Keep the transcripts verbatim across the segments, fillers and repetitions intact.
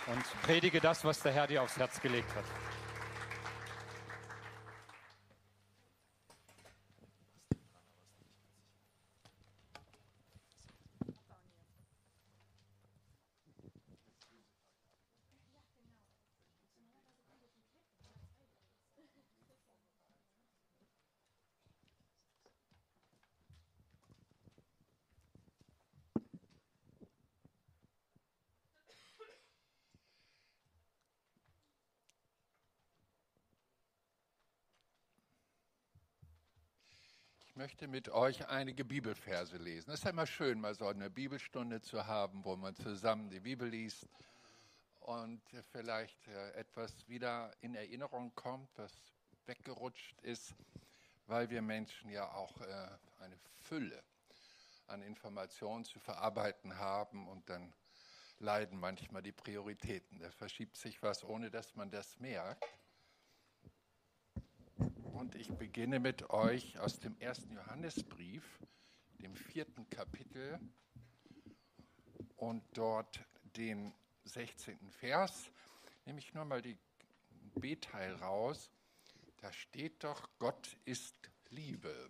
und predige das, was der Herr dir aufs Herz gelegt hat. Ich möchte mit euch einige Bibelverse lesen. Es ist ja immer schön, mal so eine Bibelstunde zu haben, wo man zusammen die Bibel liest und vielleicht etwas wieder in Erinnerung kommt, was weggerutscht ist, weil wir Menschen ja auch eine Fülle an Informationen zu verarbeiten haben und dann leiden manchmal die Prioritäten. Da verschiebt sich was, ohne dass man das merkt. Und ich beginne mit euch aus dem ersten Johannesbrief, dem vierten Kapitel und dort den sechzehnten Vers. Nehme ich nur mal den B-Teil raus. Da steht doch, Gott ist Liebe.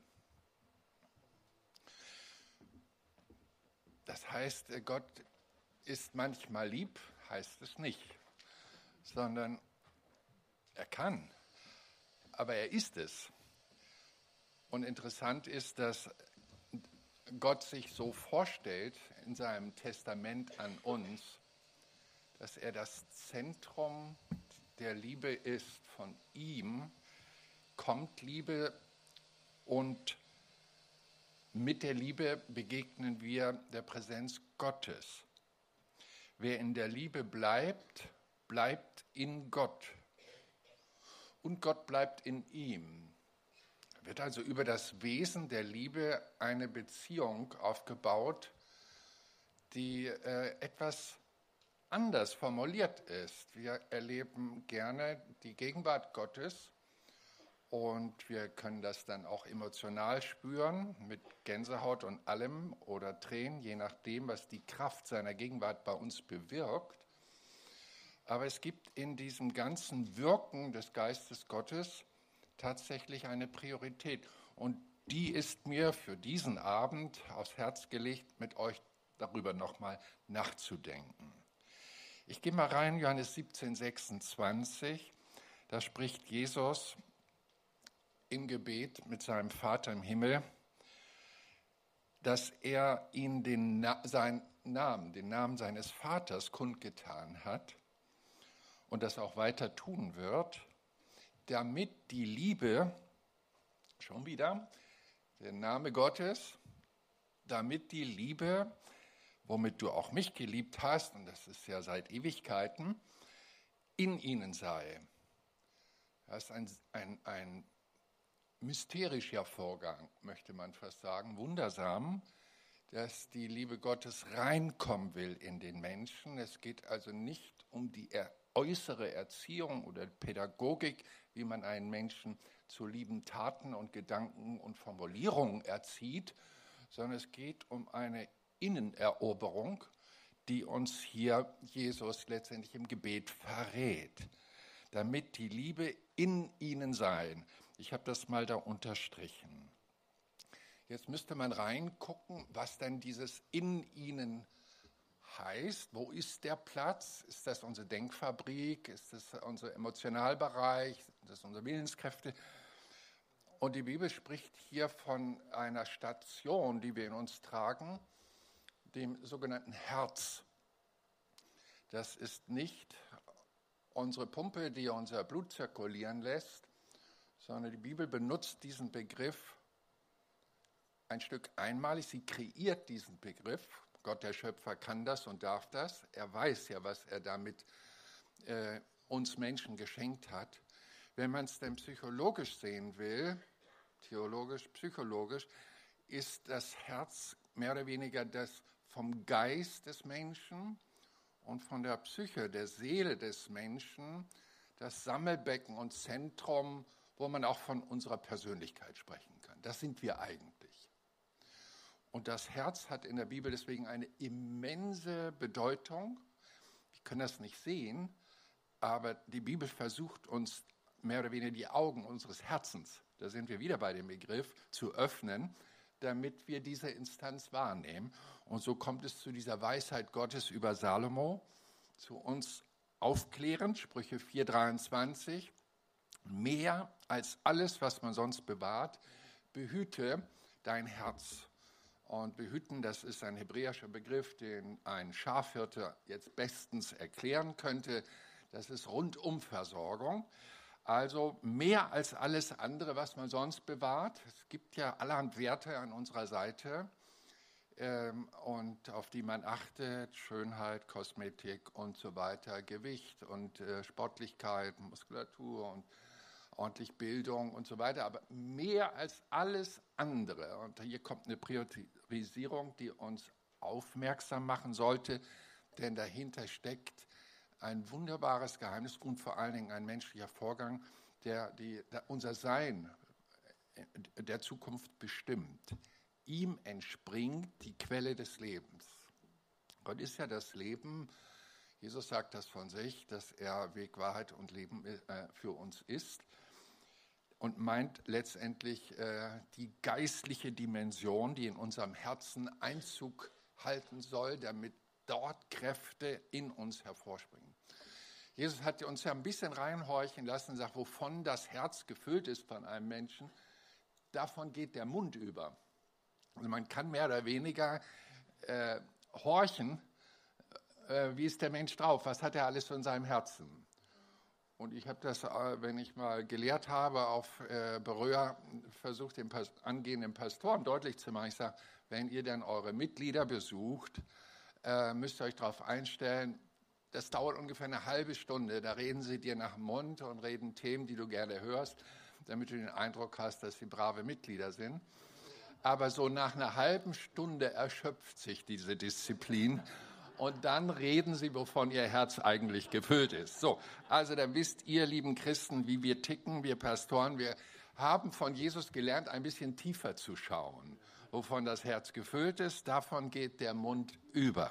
Das heißt, Gott ist manchmal lieb, heißt es nicht, sondern er kann. Aber er ist es. Und interessant ist, dass Gott sich so vorstellt in seinem Testament an uns, dass er das Zentrum der Liebe ist. Von ihm kommt Liebe und mit der Liebe begegnen wir der Präsenz Gottes. Wer in der Liebe bleibt, bleibt in Gott. Und Gott bleibt in ihm. Wird also über das Wesen der Liebe eine Beziehung aufgebaut, die äh, etwas anders formuliert ist. Wir erleben gerne die Gegenwart Gottes und wir können das dann auch emotional spüren, mit Gänsehaut und allem oder Tränen, je nachdem, was die Kraft seiner Gegenwart bei uns bewirkt. Aber es gibt in diesem ganzen Wirken des Geistes Gottes tatsächlich eine Priorität. Und die ist mir für diesen Abend aufs Herz gelegt, mit euch darüber nochmal nachzudenken. Ich gehe mal rein, Johannes siebzehn, sechsundzwanzig. Da spricht Jesus im Gebet mit seinem Vater im Himmel, dass er ihm den Na- seinen Namen, den Namen seines Vaters kundgetan hat. Und das auch weiter tun wird, damit die Liebe, schon wieder, der Name Gottes, damit die Liebe, womit du auch mich geliebt hast, und das ist ja seit Ewigkeiten, in ihnen sei. Das ist ein, ein, ein mysterischer Vorgang, möchte man fast sagen, wundersam, dass die Liebe Gottes reinkommen will in den Menschen. Es geht also nicht um die Er- äußere Erziehung oder Pädagogik, wie man einen Menschen zu lieben Taten und Gedanken und Formulierungen erzieht, sondern es geht um eine Inneneroberung, die uns hier Jesus letztendlich im Gebet verrät, damit die Liebe in ihnen sei. Ich habe das mal da unterstrichen. Jetzt müsste man reingucken, was denn dieses in ihnen heißt. Wo ist der Platz? Ist das unsere Denkfabrik? Ist das unser Emotionalbereich? Ist das unsere Willenskräfte? Und die Bibel spricht hier von einer Station, die wir in uns tragen, dem sogenannten Herz. Das ist nicht unsere Pumpe, die unser Blut zirkulieren lässt, sondern die Bibel benutzt diesen Begriff ein Stück einmalig. Sie kreiert diesen Begriff. Gott, der Schöpfer, kann das und darf das. Er weiß ja, was er damit äh, uns Menschen geschenkt hat. Wenn man es denn psychologisch sehen will, theologisch, psychologisch, ist das Herz mehr oder weniger das vom Geist des Menschen und von der Psyche, der Seele des Menschen, das Sammelbecken und Zentrum, wo man auch von unserer Persönlichkeit sprechen kann. Das sind wir eigentlich. Und das Herz hat in der Bibel deswegen eine immense Bedeutung. Wie können das nicht sehen, aber die Bibel versucht uns mehr oder weniger die Augen unseres Herzens, da sind wir wieder bei dem Begriff, zu öffnen, damit wir diese Instanz wahrnehmen. Und so kommt es zu dieser Weisheit Gottes über Salomo, zu uns aufklärend, Sprüche vier dreiundzwanzig, mehr als alles, was man sonst bewahrt, behüte dein Herz. Und behüten, das ist ein hebräischer Begriff, den ein Schafhirte jetzt bestens erklären könnte. Das ist Rundumversorgung. Also mehr als alles andere, was man sonst bewahrt. Es gibt ja allerhand Werte an unserer Seite, ähm, und auf die man achtet. Schönheit, Kosmetik und so weiter, Gewicht und äh, Sportlichkeit, Muskulatur und ordentlich Bildung und so weiter, aber mehr als alles andere. Und hier kommt eine Priorisierung, die uns aufmerksam machen sollte, denn dahinter steckt ein wunderbares Geheimnis und vor allen Dingen ein menschlicher Vorgang, der, die, der unser Sein der Zukunft bestimmt. Ihm entspringt die Quelle des Lebens. Gott ist ja das Leben. Jesus sagt das von sich, dass er Weg, Wahrheit und Leben äh, für uns ist. Und meint letztendlich äh, die geistliche Dimension, die in unserem Herzen Einzug halten soll, damit dort Kräfte in uns hervorspringen. Jesus hat uns ja ein bisschen reinhorchen lassen und sagt, wovon das Herz gefüllt ist von einem Menschen, davon geht der Mund über. Also man kann mehr oder weniger äh, horchen, äh, wie ist der Mensch drauf, was hat er alles in seinem Herzen. Und ich habe das, wenn ich mal gelehrt habe, auf äh, Beröa versucht, den Pas- angehenden Pastoren deutlich zu machen. Ich sage, wenn ihr dann eure Mitglieder besucht, äh, müsst ihr euch darauf einstellen, das dauert ungefähr eine halbe Stunde. Da reden sie dir nach dem Mund und reden Themen, die du gerne hörst, damit du den Eindruck hast, dass sie brave Mitglieder sind. Aber so nach einer halben Stunde erschöpft sich diese Disziplin. Und dann reden sie, wovon ihr Herz eigentlich gefüllt ist. So, also dann wisst ihr, lieben Christen, wie wir ticken, wir Pastoren. Wir haben von Jesus gelernt, ein bisschen tiefer zu schauen. Wovon das Herz gefüllt ist, davon geht der Mund über.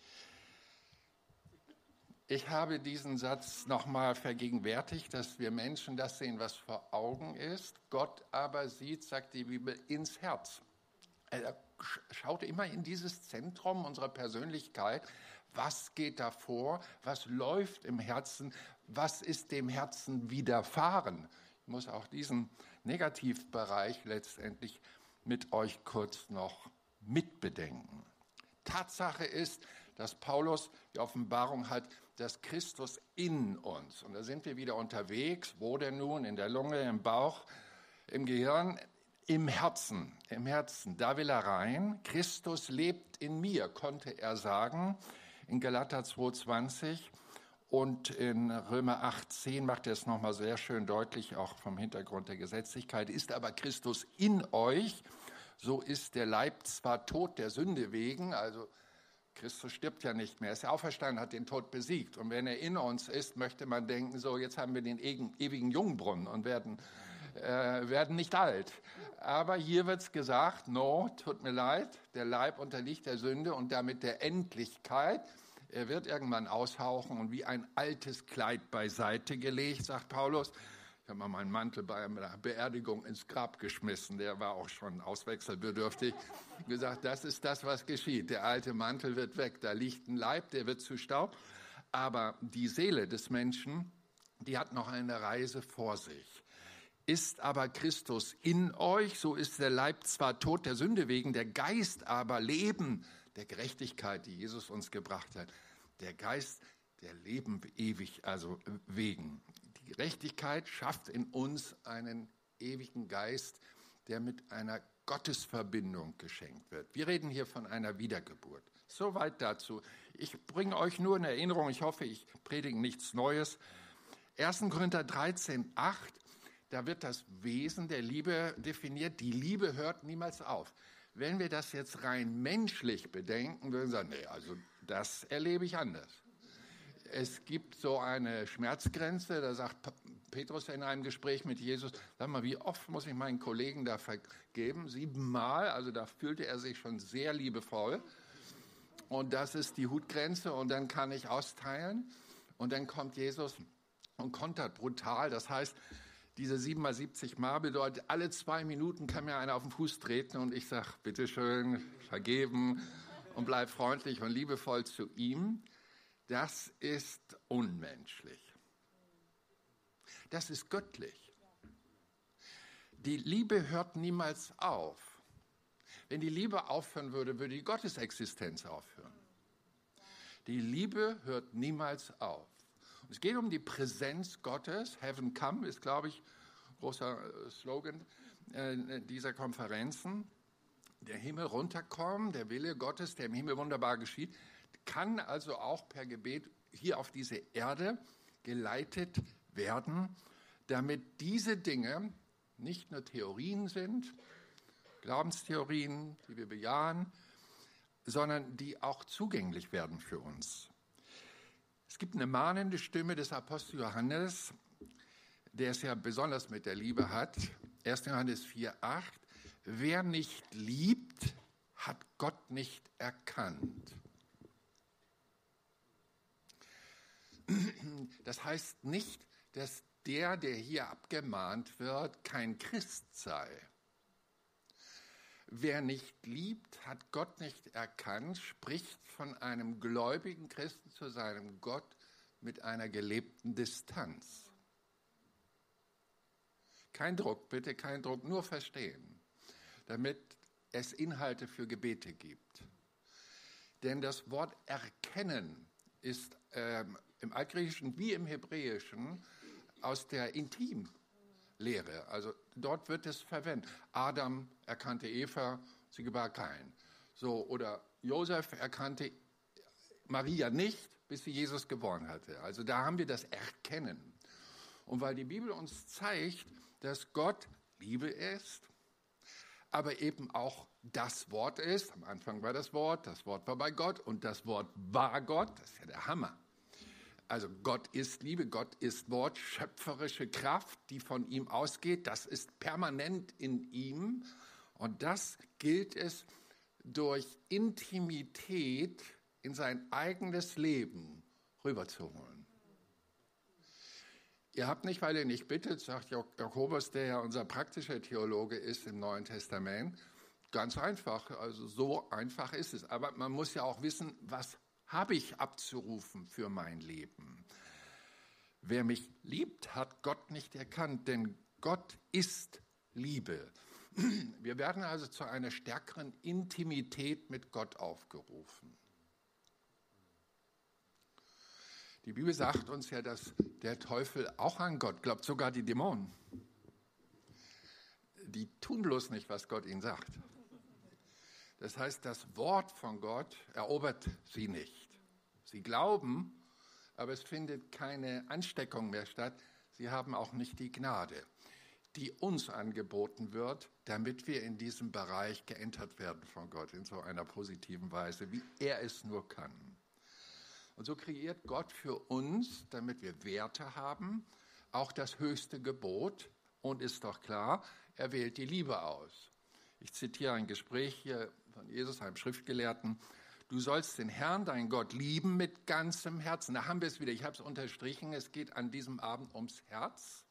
Ich habe diesen Satz nochmal vergegenwärtigt, dass wir Menschen das sehen, was vor Augen ist. Gott aber sieht, sagt die Bibel, ins Herz. Er schaut immer in dieses Zentrum unserer Persönlichkeit. Was geht da vor? Was läuft im Herzen? Was ist dem Herzen widerfahren? Ich muss auch diesen Negativbereich letztendlich mit euch kurz noch mitbedenken. Tatsache ist, dass Paulus die Offenbarung hat, dass Christus in uns, und da sind wir wieder unterwegs, wo denn nun? In der Lunge, im Bauch, im Gehirn, im Herzen, im Herzen, da will er rein. Christus lebt in mir, konnte er sagen, in Galater zwei zwanzig und in Römer acht zehn macht er es nochmal sehr schön deutlich, auch vom Hintergrund der Gesetzlichkeit. Ist aber Christus in euch, so ist der Leib zwar tot der Sünde wegen, also Christus stirbt ja nicht mehr, er ist ja auferstanden, hat den Tod besiegt. Und wenn er in uns ist, möchte man denken, so jetzt haben wir den ewigen Jungbrunnen und werden Äh, werden nicht alt. Aber hier wird es gesagt, no, tut mir leid, der Leib unterliegt der Sünde und damit der Endlichkeit. Er wird irgendwann aushauchen und wie ein altes Kleid beiseite gelegt, sagt Paulus. Ich habe mal meinen Mantel bei einer Beerdigung ins Grab geschmissen, der war auch schon auswechselbedürftig. Gesagt, das ist das, was geschieht. Der alte Mantel wird weg, da liegt ein Leib, der wird zu Staub. Aber die Seele des Menschen, die hat noch eine Reise vor sich. Ist aber Christus in euch, so ist der Leib zwar tot der Sünde wegen, der Geist aber Leben der Gerechtigkeit, die Jesus uns gebracht hat. Der Geist, der Leben ewig, also wegen. Die Gerechtigkeit schafft in uns einen ewigen Geist, der mit einer Gottesverbindung geschenkt wird. Wir reden hier von einer Wiedergeburt. Soweit dazu. Ich bringe euch nur in Erinnerung, ich hoffe, ich predige nichts Neues. erster Korinther dreizehn acht. Da wird das Wesen der Liebe definiert. Die Liebe hört niemals auf. Wenn wir das jetzt rein menschlich bedenken, würden wir sagen, nee, also das erlebe ich anders. Es gibt so eine Schmerzgrenze, da sagt Petrus in einem Gespräch mit Jesus, sag mal, wie oft muss ich meinen Kollegen da vergeben? Siebenmal, also da fühlte er sich schon sehr liebevoll. und das ist die Hutgrenze und dann kann ich austeilen und dann kommt Jesus und kontert brutal. Das heißt, diese sieben mal siebzig Mal bedeutet, alle zwei Minuten kann mir einer auf den Fuß treten und ich sage, bitteschön, vergeben und bleib freundlich und liebevoll zu ihm. Das ist unmenschlich. Das ist göttlich. Die Liebe hört niemals auf. Wenn die Liebe aufhören würde, würde die Gottesexistenz aufhören. Die Liebe hört niemals auf. Es geht um die Präsenz Gottes. Heaven Come ist, glaube ich, großer Slogan äh, dieser Konferenzen. Der Himmel runterkommen, der Wille Gottes, der im Himmel wunderbar geschieht, kann also auch per Gebet hier auf diese Erde geleitet werden, damit diese Dinge nicht nur Theorien sind, Glaubenstheorien, die wir bejahen, sondern die auch zugänglich werden für uns. Es gibt eine mahnende Stimme des Apostel Johannes, der es ja besonders mit der Liebe hat. erster Johannes vier acht. Wer nicht liebt, hat Gott nicht erkannt. Das heißt nicht, dass der, der hier abgemahnt wird, kein Christ sei. Wer nicht liebt, hat Gott nicht erkannt, spricht von einem gläubigen Christen zu seinem Gott mit einer gelebten Distanz. Kein Druck, bitte kein Druck, nur verstehen, damit es Inhalte für Gebete gibt. Denn das Wort erkennen ist ähm, im Altgriechischen wie im Hebräischen aus der Intimlehre. Also dort wird es verwendet. Adam erkannte Eva, sie gebar Kain. So, oder Josef erkannte Maria nicht, bis sie Jesus geboren hatte. Also da haben wir das Erkennen. Und weil die Bibel uns zeigt, dass Gott Liebe ist, aber eben auch das Wort ist. Am Anfang war das Wort, das Wort war bei Gott und das Wort war Gott. Das ist ja der Hammer. Also Gott ist Liebe, Gott ist Wort, schöpferische Kraft, die von ihm ausgeht. Das ist permanent in ihm. Und das gilt es durch Intimität in sein eigenes Leben rüberzuholen. Ihr habt nicht, weil ihr nicht bittet, sagt Jakobus, der ja unser praktischer Theologe ist im Neuen Testament, ganz einfach, also so einfach ist es. Aber man muss ja auch wissen, was habe ich abzurufen für mein Leben. Wer mich liebt, hat Gott nicht erkannt, denn Gott ist Liebe. Wir werden also zu einer stärkeren Intimität mit Gott aufgerufen. Die Bibel sagt uns ja, dass der Teufel auch an Gott glaubt, sogar die Dämonen. Die tun bloß nicht, was Gott ihnen sagt. Das heißt, das Wort von Gott erobert sie nicht. Sie glauben, aber es findet keine Ansteckung mehr statt. Sie haben auch nicht die Gnade, die uns angeboten wird, damit wir in diesem Bereich geentert werden von Gott in so einer positiven Weise, wie er es nur kann. Und so kreiert Gott für uns, damit wir Werte haben, auch das höchste Gebot. Und ist doch klar, er wählt die Liebe aus. Ich zitiere ein Gespräch hier von Jesus, einem Schriftgelehrten. Du sollst den Herrn, deinen Gott, lieben mit ganzem Herzen. Da haben wir es wieder, ich habe es unterstrichen, es geht an diesem Abend ums Herz.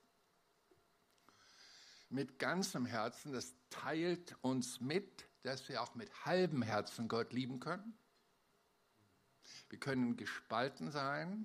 Mit ganzem Herzen, das teilt uns mit, dass wir auch mit halbem Herzen Gott lieben können. Wir können gespalten sein.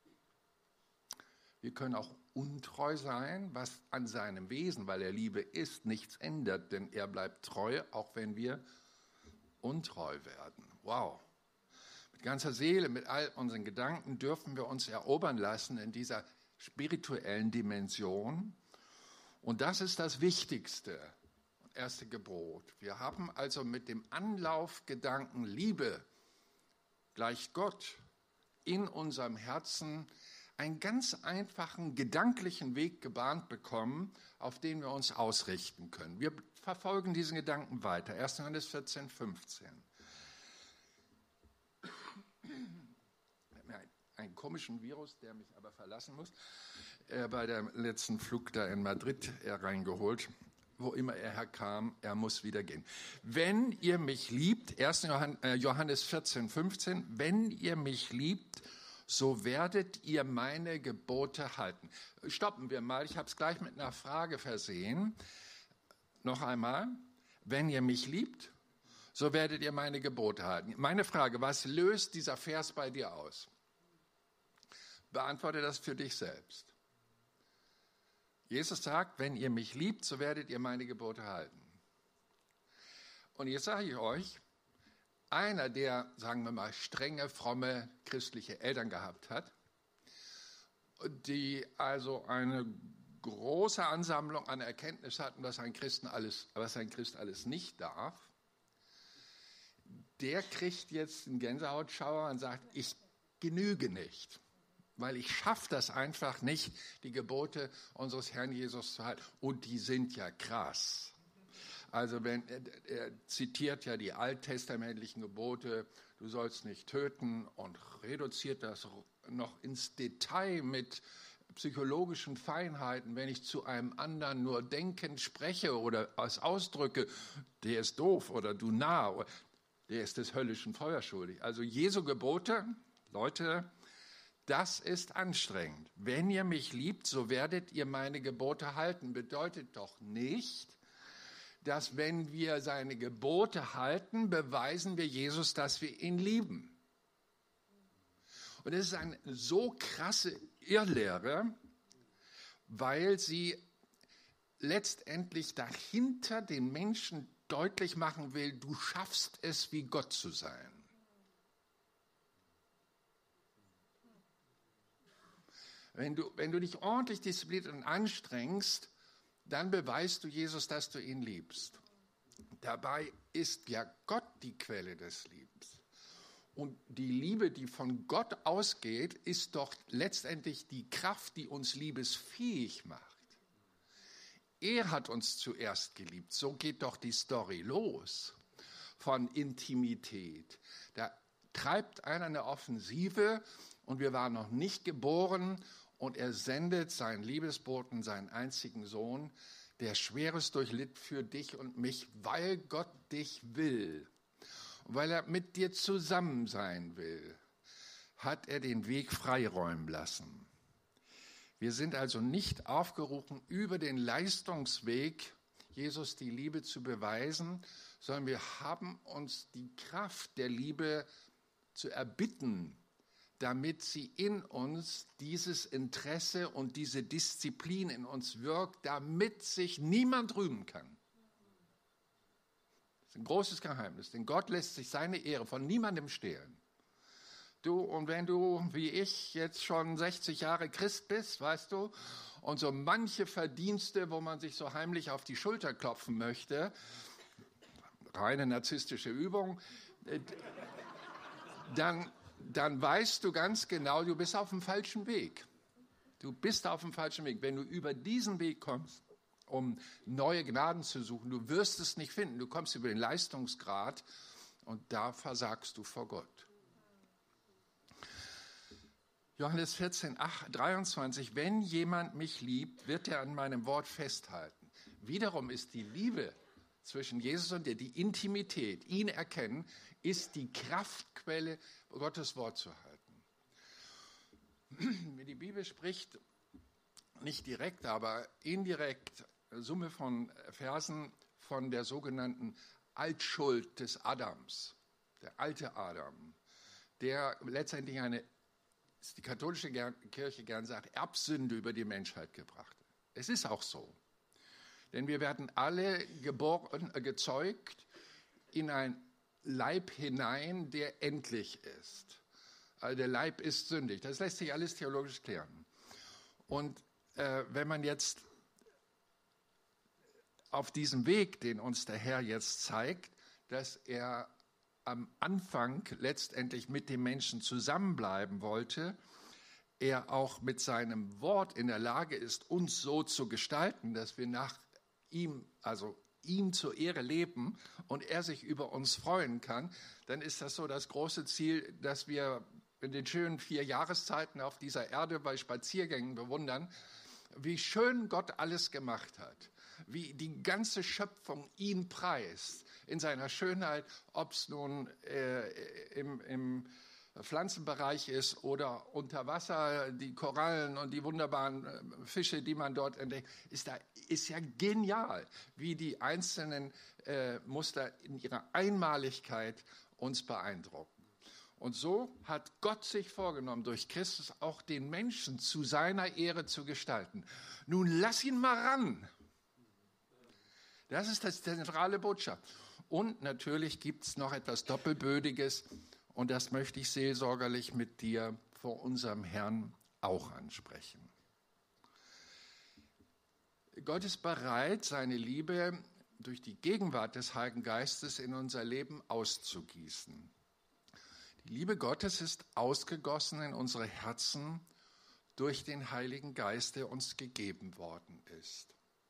Wir können auch untreu sein, was an seinem Wesen, weil er Liebe ist, nichts ändert, denn er bleibt treu, auch wenn wir untreu werden. Wow. Mit ganzer Seele, mit all unseren Gedanken dürfen wir uns erobern lassen in dieser spirituellen Dimension. Und das ist das Wichtigste, erste Gebot. Wir haben also mit dem Anlaufgedanken Liebe gleich Gott in unserem Herzen einen ganz einfachen gedanklichen Weg gebahnt bekommen, auf den wir uns ausrichten können. Wir verfolgen diesen Gedanken weiter. erster Johannes vierzehn, fünfzehn. Einen komischen Virus, der mich aber verlassen muss, äh, bei dem letzten Flug da in Madrid äh, reingeholt. wo immer er herkam, er muss wieder gehen. Wenn ihr mich liebt, erster Johannes vierzehn, fünfzehn, wenn ihr mich liebt, so werdet ihr meine Gebote halten. Stoppen wir mal, ich habe es gleich mit einer Frage versehen. Noch einmal, wenn ihr mich liebt, so werdet ihr meine Gebote halten. Meine Frage, was löst dieser Vers bei dir aus? Beantworte das für dich selbst. Jesus sagt, wenn ihr mich liebt, so werdet ihr meine Gebote halten. Und jetzt sage ich euch, einer, der, sagen wir mal, strenge, fromme christliche Eltern gehabt hat, die also eine große Ansammlung an Erkenntnis hatten, was ein Christen alles, was ein Christ alles nicht darf, der kriegt jetzt einen Gänsehautschauer und sagt, ich genüge nicht, weil ich schaffe das einfach nicht, die Gebote unseres Herrn Jesus zu halten. Und die sind ja krass. Also wenn, er, er zitiert ja die alttestamentlichen Gebote, du sollst nicht töten, und reduziert das noch ins Detail mit psychologischen Feinheiten. Wenn ich zu einem anderen nur denkend spreche oder es ausdrücke, der ist doof oder du Narr, der ist des höllischen Feuers schuldig. Also Jesu Gebote, Leute, das ist anstrengend. Wenn ihr mich liebt, so werdet ihr meine Gebote halten. Bedeutet doch nicht, dass wenn wir seine Gebote halten, beweisen wir Jesus, dass wir ihn lieben. Und das ist eine so krasse Irrlehre, weil sie letztendlich dahinter den Menschen deutlich machen will, du schaffst es, wie Gott zu sein. Wenn du, wenn du dich ordentlich diszipliniert und anstrengst, dann beweist du Jesus, dass du ihn liebst. Dabei ist ja Gott die Quelle des Liebens. Und die Liebe, die von Gott ausgeht, ist doch letztendlich die Kraft, die uns liebesfähig macht. Er hat uns zuerst geliebt. So geht doch die Story los von Intimität. Da treibt einer eine Offensive und wir waren noch nicht geboren. Und er sendet seinen Liebesboten, seinen einzigen Sohn, der Schweres durchlitt für dich und mich, weil Gott dich will. Und weil er mit dir zusammen sein will, hat er den Weg freiräumen lassen. Wir sind also nicht aufgerufen, über den Leistungsweg Jesus die Liebe zu beweisen, sondern wir haben uns die Kraft der Liebe zu erbitten, damit sie in uns dieses Interesse und diese Disziplin in uns wirkt, damit sich niemand rühmen kann. Das ist ein großes Geheimnis, denn Gott lässt sich seine Ehre von niemandem stehlen. Du, und wenn du, wie ich, jetzt schon sechzig Jahre Christ bist, weißt du, und so manche Verdienste, wo man sich so heimlich auf die Schulter klopfen möchte, reine narzisstische Übung, dann dann weißt du ganz genau, du bist auf dem falschen Weg. Du bist auf dem falschen Weg. Wenn du über diesen Weg kommst, um neue Gnaden zu suchen, du wirst es nicht finden. Du kommst über den Leistungsgrad und da versagst du vor Gott. Johannes vierzehn, dreiundzwanzig, wenn jemand mich liebt, wird er an meinem Wort festhalten. Wiederum ist die Liebe zwischen Jesus und dir, die Intimität, ihn erkennen, ist die Kraftquelle, Gottes Wort zu halten. Die Bibel spricht nicht direkt, aber indirekt, Summe von Versen von der sogenannten Altschuld des Adams, der alte Adam, der letztendlich eine, die katholische Kirche gern sagt, Erbsünde über die Menschheit gebracht hat. Es ist auch so. Denn wir werden alle geboren, äh, gezeugt in ein Leib hinein, der endlich ist. Also der Leib ist sündig. Das lässt sich alles theologisch klären. Und äh, wenn man jetzt auf diesem Weg, den uns der Herr jetzt zeigt, dass er am Anfang letztendlich mit dem Menschen zusammenbleiben wollte, er auch mit seinem Wort in der Lage ist, uns so zu gestalten, dass wir nach ihm, also ihm zur Ehre leben und er sich über uns freuen kann, dann ist das so das große Ziel, dass wir in den schönen vier Jahreszeiten auf dieser Erde bei Spaziergängen bewundern, wie schön Gott alles gemacht hat. wie die ganze Schöpfung ihn preist, in seiner Schönheit, ob es nun äh, im, im Pflanzenbereich ist oder unter Wasser, die Korallen und die wunderbaren Fische, die man dort entdeckt, ist, da, ist ja genial, wie die einzelnen äh, Muster in ihrer Einmaligkeit uns beeindrucken. Und so hat Gott sich vorgenommen, durch Christus auch den Menschen zu seiner Ehre zu gestalten. Nun lass ihn mal ran. Das ist das zentrale Botschaft. Und natürlich gibt es noch etwas Doppelbödiges, und das möchte ich seelsorgerlich mit dir vor unserem Herrn auch ansprechen. Gott ist bereit, seine Liebe durch die Gegenwart des Heiligen Geistes in unser Leben auszugießen. Die Liebe Gottes ist ausgegossen in unsere Herzen durch den Heiligen Geist, der uns gegeben worden ist.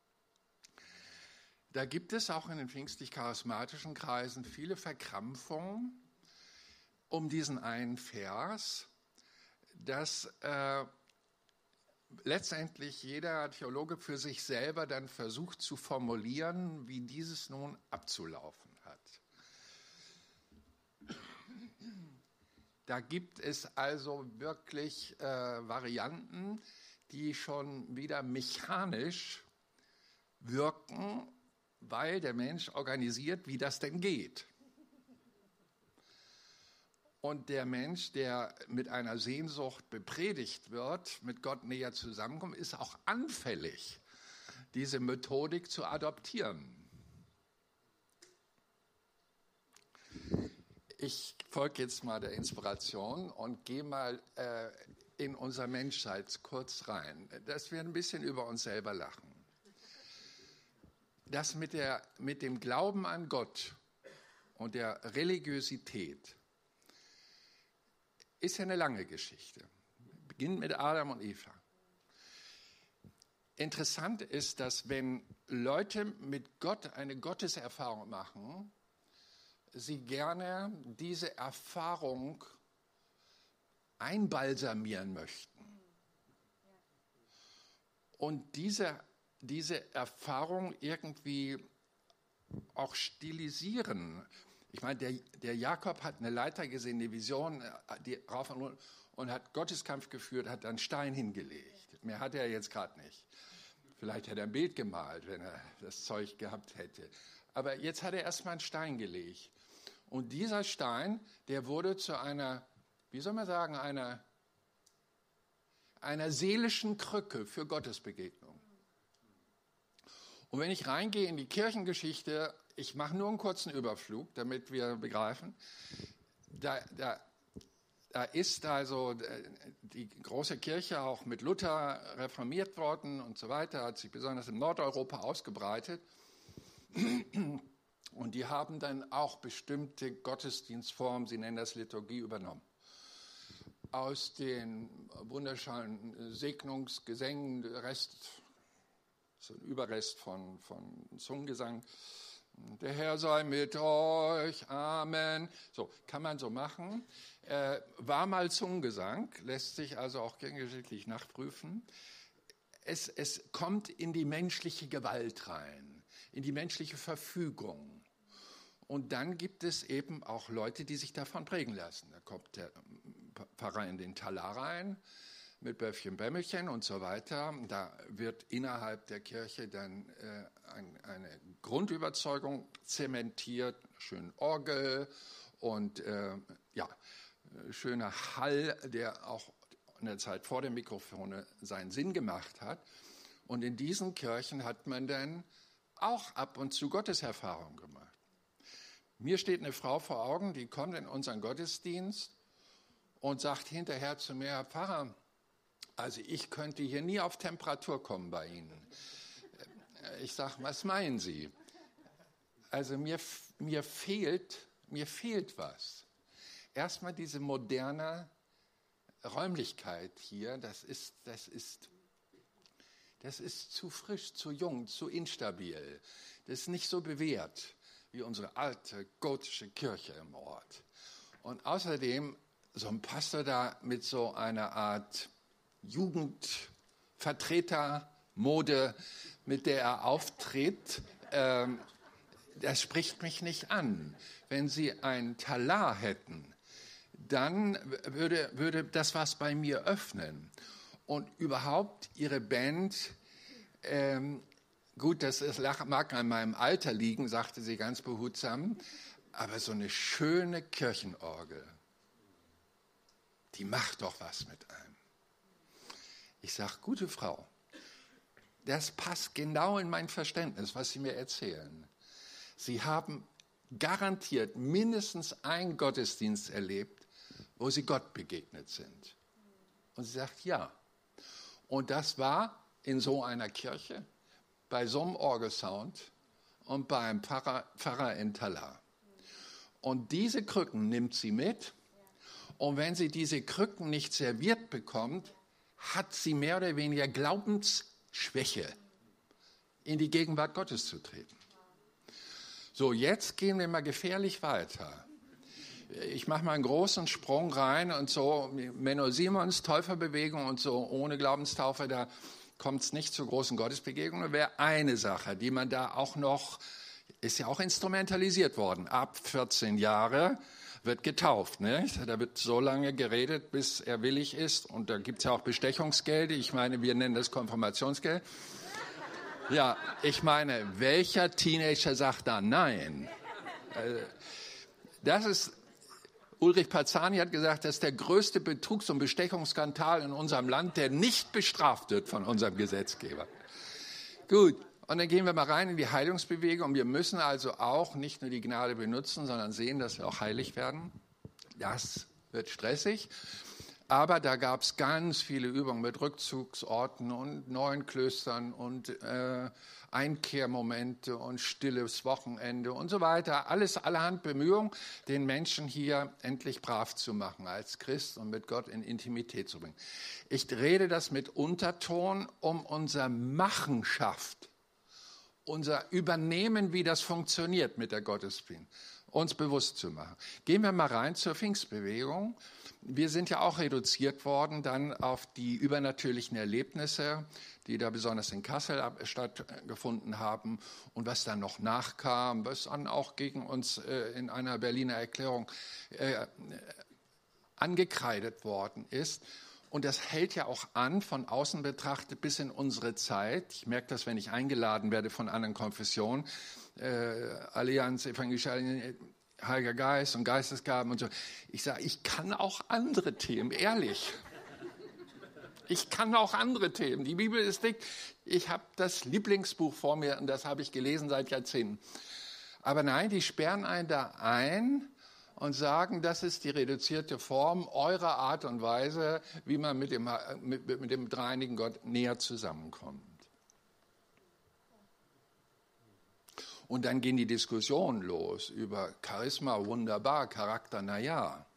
Da gibt es auch in den pfingstlich-charismatischen Kreisen viele Verkrampfungen um diesen einen Vers, dass äh, letztendlich jeder Theologe für sich selber dann versucht zu formulieren, wie dieses nun abzulaufen hat. Da gibt es also wirklich äh, Varianten, die schon wieder mechanisch wirken, weil der Mensch organisiert, wie das denn geht. Und der Mensch, der mit einer Sehnsucht bepredigt wird, mit Gott näher zusammenkommt, ist auch anfällig, diese Methodik zu adoptieren. Ich folge jetzt mal der Inspiration und gehe mal äh, in unser Menschheit kurz rein, dass wir ein bisschen über uns selber lachen. Das mit, der, mit dem Glauben an Gott und der Religiosität ist ja eine lange Geschichte. Beginnt mit Adam und Eva. Interessant ist, dass wenn Leute mit Gott eine Gotteserfahrung machen, sie gerne diese Erfahrung einbalsamieren möchten. Und diese, diese Erfahrung irgendwie auch stilisieren. Ich meine, der, der Jakob hat eine Leiter gesehen, eine Vision, die rauf und runter, und hat Gotteskampf geführt, hat einen Stein hingelegt. Mehr hat er jetzt gerade nicht. Vielleicht hätte er ein Bild gemalt, wenn er das Zeug gehabt hätte. Aber jetzt hat er erstmal einen Stein gelegt. Und dieser Stein, der wurde zu einer, wie soll man sagen, einer, einer seelischen Krücke für Gottesbegegnung. Und wenn ich reingehe in die Kirchengeschichte, ich mache nur einen kurzen Überflug, damit wir begreifen, da, da, da ist also die große Kirche auch mit Luther reformiert worden und so weiter, hat sich besonders in Nordeuropa ausgebreitet. Und die haben dann auch bestimmte Gottesdienstformen, sie nennen das Liturgie, übernommen. Aus den wunderschönen Segnungsgesängen, Rest, so ein Überrest von, von Zungengesang, der Herr sei mit euch, Amen. So, kann man so machen. Äh, war mal Zungengesang, lässt sich also auch kirchengeschichtlich nachprüfen. Es, es kommt in die menschliche Gewalt rein, in die menschliche Verfügung. Und dann gibt es eben auch Leute, die sich davon prägen lassen. Da kommt der Pfarrer in den Talar rein, mit Bäffchen, Bämmelchen und so weiter. Da wird innerhalb der Kirche dann äh, ein, eine Grundüberzeugung zementiert, schön Orgel und äh, ja, schöner Hall, der auch in der Zeit vor dem Mikrofon seinen Sinn gemacht hat. Und in diesen Kirchen hat man dann auch ab und zu Gotteserfahrung gemacht. Mir steht eine Frau vor Augen, die kommt in unseren Gottesdienst und sagt hinterher zu mir, Herr Pfarrer, also ich könnte hier nie auf Temperatur kommen bei Ihnen. Ich sage, was meinen Sie? Also mir, mir, fehlt, mir fehlt was. Erstmal diese moderne Räumlichkeit hier, das ist, das ist, das ist zu frisch, zu jung, zu instabil. Das ist nicht so bewährt wie unsere alte gotische Kirche im Ort. Und außerdem so ein Pastor da mit so einer Art Jugendvertreter Mode, mit der er auftritt, ähm, das spricht mich nicht an. Wenn Sie einen Talar hätten, dann würde, würde das was bei mir öffnen. Und überhaupt Ihre Band, ähm, gut, das ist, mag an meinem Alter liegen, sagte sie ganz behutsam, aber so eine schöne Kirchenorgel, die macht doch was mit einem. Ich sage, gute Frau, das passt genau in mein Verständnis, was Sie mir erzählen. Sie haben garantiert mindestens einen Gottesdienst erlebt, wo Sie Gott begegnet sind. Und sie sagt, ja. Und das war in so einer Kirche, bei so einem Orgelsound und bei einem Pfarrer, Pfarrer in Talar. Und diese Krücken nimmt sie mit. Und wenn sie diese Krücken nicht serviert bekommt, hat sie mehr oder weniger Glaubensschwäche, in die Gegenwart Gottes zu treten. So, jetzt gehen wir mal gefährlich weiter. Ich mache mal einen großen Sprung rein und so, Menno Simons, Täuferbewegung und so, ohne Glaubenstaufe, da kommt es nicht zu großen Gottesbegegnungen. Wäre eine Sache, die man da auch noch, ist ja auch instrumentalisiert worden. Ab vierzehn Jahre wird getauft. Ne? Da wird so lange geredet, bis er willig ist. Und da gibt es ja auch Bestechungsgelder. Ich meine, wir nennen das Konfirmationsgeld. Ja, ich meine, welcher Teenager sagt da nein? Das ist, Ulrich Parzani hat gesagt, das ist der größte Betrugs- und Bestechungsskandal in unserem Land, der nicht bestraft wird von unserem Gesetzgeber. Gut, und dann gehen wir mal rein in die Heilungsbewegung. Und wir müssen also auch nicht nur die Gnade benutzen, sondern sehen, dass wir auch heilig werden. Das wird stressig. Aber da gab es ganz viele Übungen mit Rückzugsorten und neuen Klöstern und äh, Einkehrmomente und stilles Wochenende und so weiter. Alles, allerhand Bemühungen, den Menschen hier endlich brav zu machen als Christ und mit Gott in Intimität zu bringen. Ich rede das mit Unterton, um unsere Machenschaft, unser Übernehmen, wie das funktioniert mit der Gottesdienst, uns bewusst zu machen. Gehen wir mal rein zur Pfingstbewegung. Wir sind ja auch reduziert worden dann auf die übernatürlichen Erlebnisse, die da besonders in Kassel stattgefunden haben und was dann noch nachkam, was dann auch gegen uns äh, in einer Berliner Erklärung äh, angekreidet worden ist. Und das hält ja auch an, von außen betrachtet, bis in unsere Zeit. Ich merke das, wenn ich eingeladen werde von anderen Konfessionen, äh, Allianz, Evangelische, Heiliger Geist und Geistesgaben und so. Ich sage, ich kann auch andere Themen, ehrlich. Ich kann auch andere Themen. Die Bibel ist dick. Ich habe das Lieblingsbuch vor mir und das habe ich gelesen seit Jahrzehnten. Aber nein, die sperren einen da ein und sagen, das ist die reduzierte Form eurer Art und Weise, wie man mit dem, mit, mit dem dreieinigen Gott näher zusammenkommt. Und dann gehen die Diskussionen los über Charisma, wunderbar, Charakter, naja.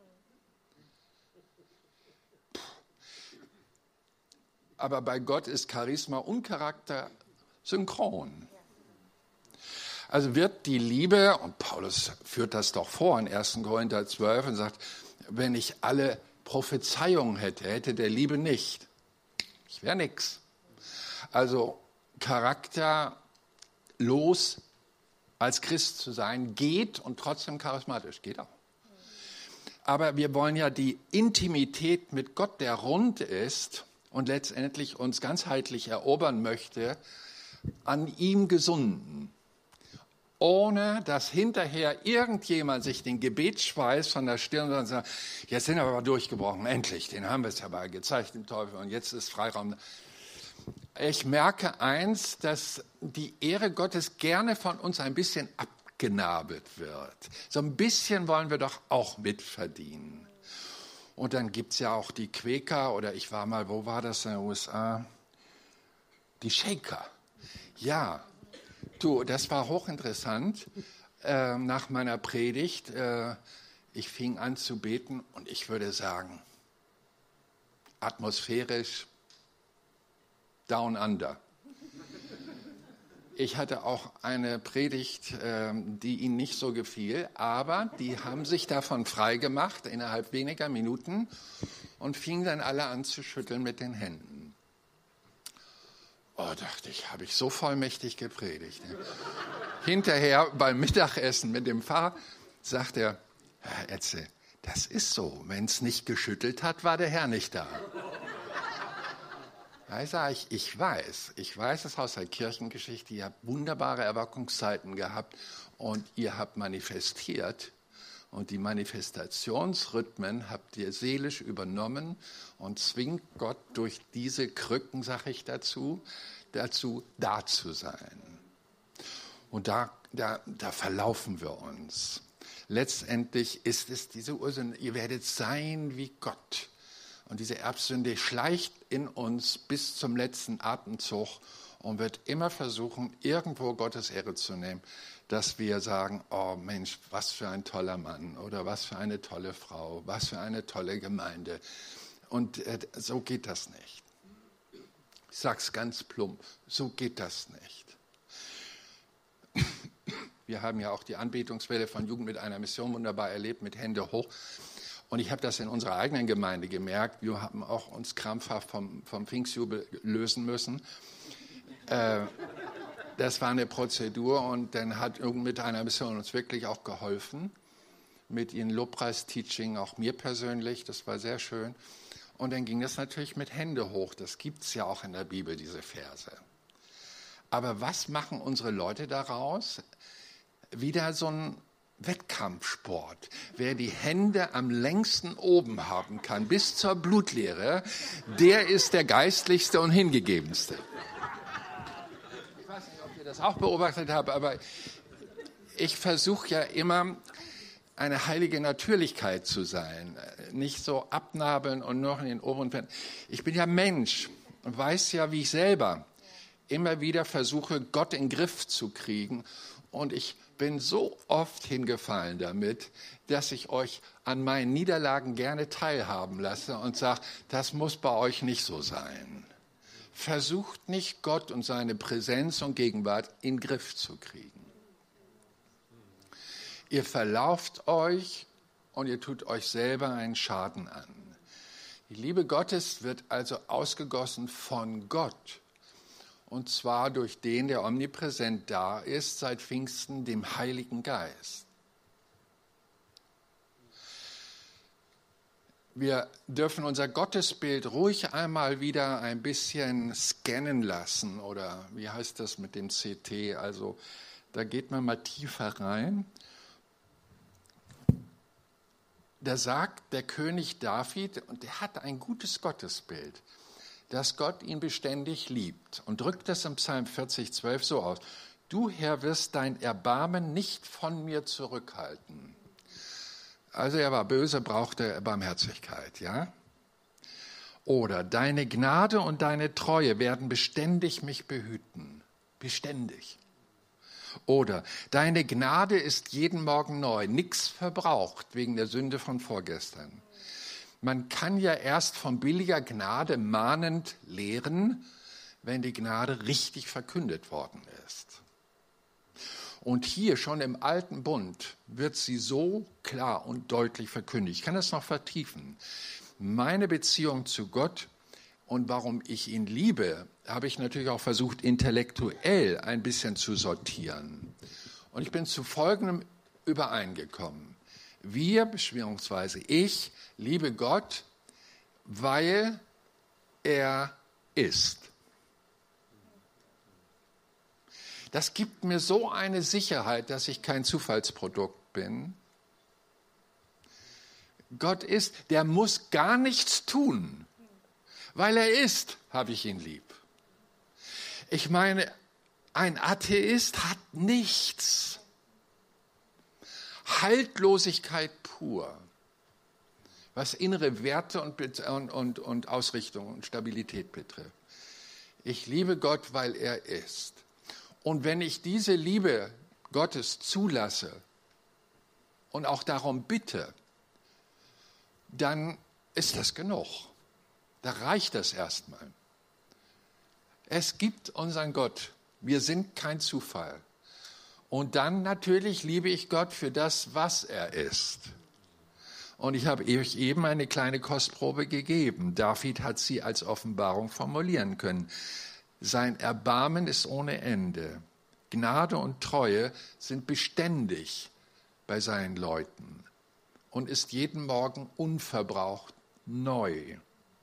Aber bei Gott ist Charisma und Charakter synchron. Also wird die Liebe, und Paulus führt das doch vor in ersten Korinther zwölf und sagt, wenn ich alle Prophezeiungen hätte, hätte der Liebe nicht. Ich wäre nix. Also Charakter los als Christ zu sein, geht und trotzdem charismatisch, geht auch. Aber wir wollen ja die Intimität mit Gott, der rund ist und letztendlich uns ganzheitlich erobern möchte, an ihm gesunden. Ohne dass hinterher irgendjemand sich den Gebetsschweiß von der Stirn und sagt, jetzt sind wir aber durchgebrochen, endlich, den haben wir es ja mal gezeigt, dem Teufel, und jetzt ist Freiraum. Ich merke eins, dass die Ehre Gottes gerne von uns ein bisschen abgenabelt wird. So ein bisschen wollen wir doch auch mitverdienen. Und dann gibt es ja auch die Quäker, oder ich war mal, wo war das in den U S A? Die Shaker. Ja, du, das war hochinteressant. Äh, nach meiner Predigt, äh, ich fing an zu beten und ich würde sagen, atmosphärisch down under. Ich hatte auch eine Predigt, die ihnen nicht so gefiel, aber die haben sich davon freigemacht innerhalb weniger Minuten und fingen dann alle an zu schütteln mit den Händen. Oh, dachte ich, habe ich so vollmächtig gepredigt. Ne? Hinterher beim Mittagessen mit dem Pfarrer sagt er, Herr Etze, das ist so, wenn es nicht geschüttelt hat, war der Herr nicht da. Da sage ich, ich weiß, ich weiß es aus der Kirchengeschichte, ihr habt wunderbare Erweckungszeiten gehabt und ihr habt manifestiert. Und die Manifestationsrhythmen habt ihr seelisch übernommen und zwingt Gott durch diese Krücken, sage ich dazu, dazu da zu sein. Und da, da, da verlaufen wir uns. Letztendlich ist es diese Ursünde, ihr werdet sein wie Gott. Und diese Erbsünde schleicht in uns bis zum letzten Atemzug und wird immer versuchen, irgendwo Gottes Ehre zu nehmen, dass wir sagen, oh Mensch, was für ein toller Mann oder was für eine tolle Frau, was für eine tolle Gemeinde. Und äh, so geht das nicht. Ich sage es ganz plump, so geht das nicht. Wir haben ja auch die Anbetungswelle von Jugend mit einer Mission wunderbar erlebt, mit Hände hoch. Und ich habe das in unserer eigenen Gemeinde gemerkt. Wir haben auch uns krampfhaft vom, vom Pfingstjubel lösen müssen. Äh, das war eine Prozedur und dann hat Jugend mit einer Mission uns wirklich auch geholfen. Mit ihren Lobpreis-Teaching, auch mir persönlich, das war sehr schön. Und dann ging das natürlich mit Hände hoch. Das gibt es ja auch in der Bibel, diese Verse. Aber was machen unsere Leute daraus? Wieder so ein Wettkampfsport. Wer die Hände am längsten oben haben kann, bis zur Blutleere, der ist der geistlichste und hingegebenste. Ich weiß nicht, ob ihr das auch beobachtet habt, aber ich versuche ja immer, eine heilige Natürlichkeit zu sein. Nicht so abnabeln und nur in den oberen. Ich bin ja Mensch und weiß ja, wie ich selber immer wieder versuche, Gott in den Griff zu kriegen. Und ich bin so oft hingefallen damit, dass ich euch an meinen Niederlagen gerne teilhaben lasse und sage, das muss bei euch nicht so sein. Versucht nicht, Gott und seine Präsenz und Gegenwart in den Griff zu kriegen. Ihr verlauft euch und ihr tut euch selber einen Schaden an. Die Liebe Gottes wird also ausgegossen von Gott. Und zwar durch den, der omnipräsent da ist, seit Pfingsten, dem Heiligen Geist. Wir dürfen unser Gottesbild ruhig einmal wieder ein bisschen scannen lassen. Oder wie heißt das mit dem C T? Also da geht man mal tiefer rein. Da sagt der König David, und der hat ein gutes Gottesbild, dass Gott ihn beständig liebt und drückt das im Psalm vierzig, zwölf so aus. Du, Herr, wirst dein Erbarmen nicht von mir zurückhalten. Also er war böse, brauchte Barmherzigkeit, ja? Oder deine Gnade und deine Treue werden beständig mich behüten. Beständig. Oder deine Gnade ist jeden Morgen neu, nichts verbraucht wegen der Sünde von vorgestern. Man kann ja erst von billiger Gnade mahnend lehren, wenn die Gnade richtig verkündet worden ist. Und hier schon im Alten Bund wird sie so klar und deutlich verkündigt. Ich kann das noch vertiefen. Meine Beziehung zu Gott und warum ich ihn liebe, habe ich natürlich auch versucht, intellektuell ein bisschen zu sortieren. Und ich bin zu Folgendem übereingekommen. Wir, beziehungsweise ich, liebe Gott, weil er ist. Das gibt mir so eine Sicherheit, dass ich kein Zufallsprodukt bin. Gott ist, der muss gar nichts tun. Weil er ist, habe ich ihn lieb. Ich meine, ein Atheist hat nichts. Haltlosigkeit pur, was innere Werte und, und, und Ausrichtung und Stabilität betrifft. Ich liebe Gott, weil er ist. Und wenn ich diese Liebe Gottes zulasse und auch darum bitte, dann ist das genug. Da reicht das erstmal. Es gibt unseren Gott. Wir sind kein Zufall. Und dann natürlich liebe ich Gott für das, was er ist. Und ich habe euch eben eine kleine Kostprobe gegeben. David hat sie als Offenbarung formulieren können. Sein Erbarmen ist ohne Ende. Gnade und Treue sind beständig bei seinen Leuten und ist jeden Morgen unverbraucht neu.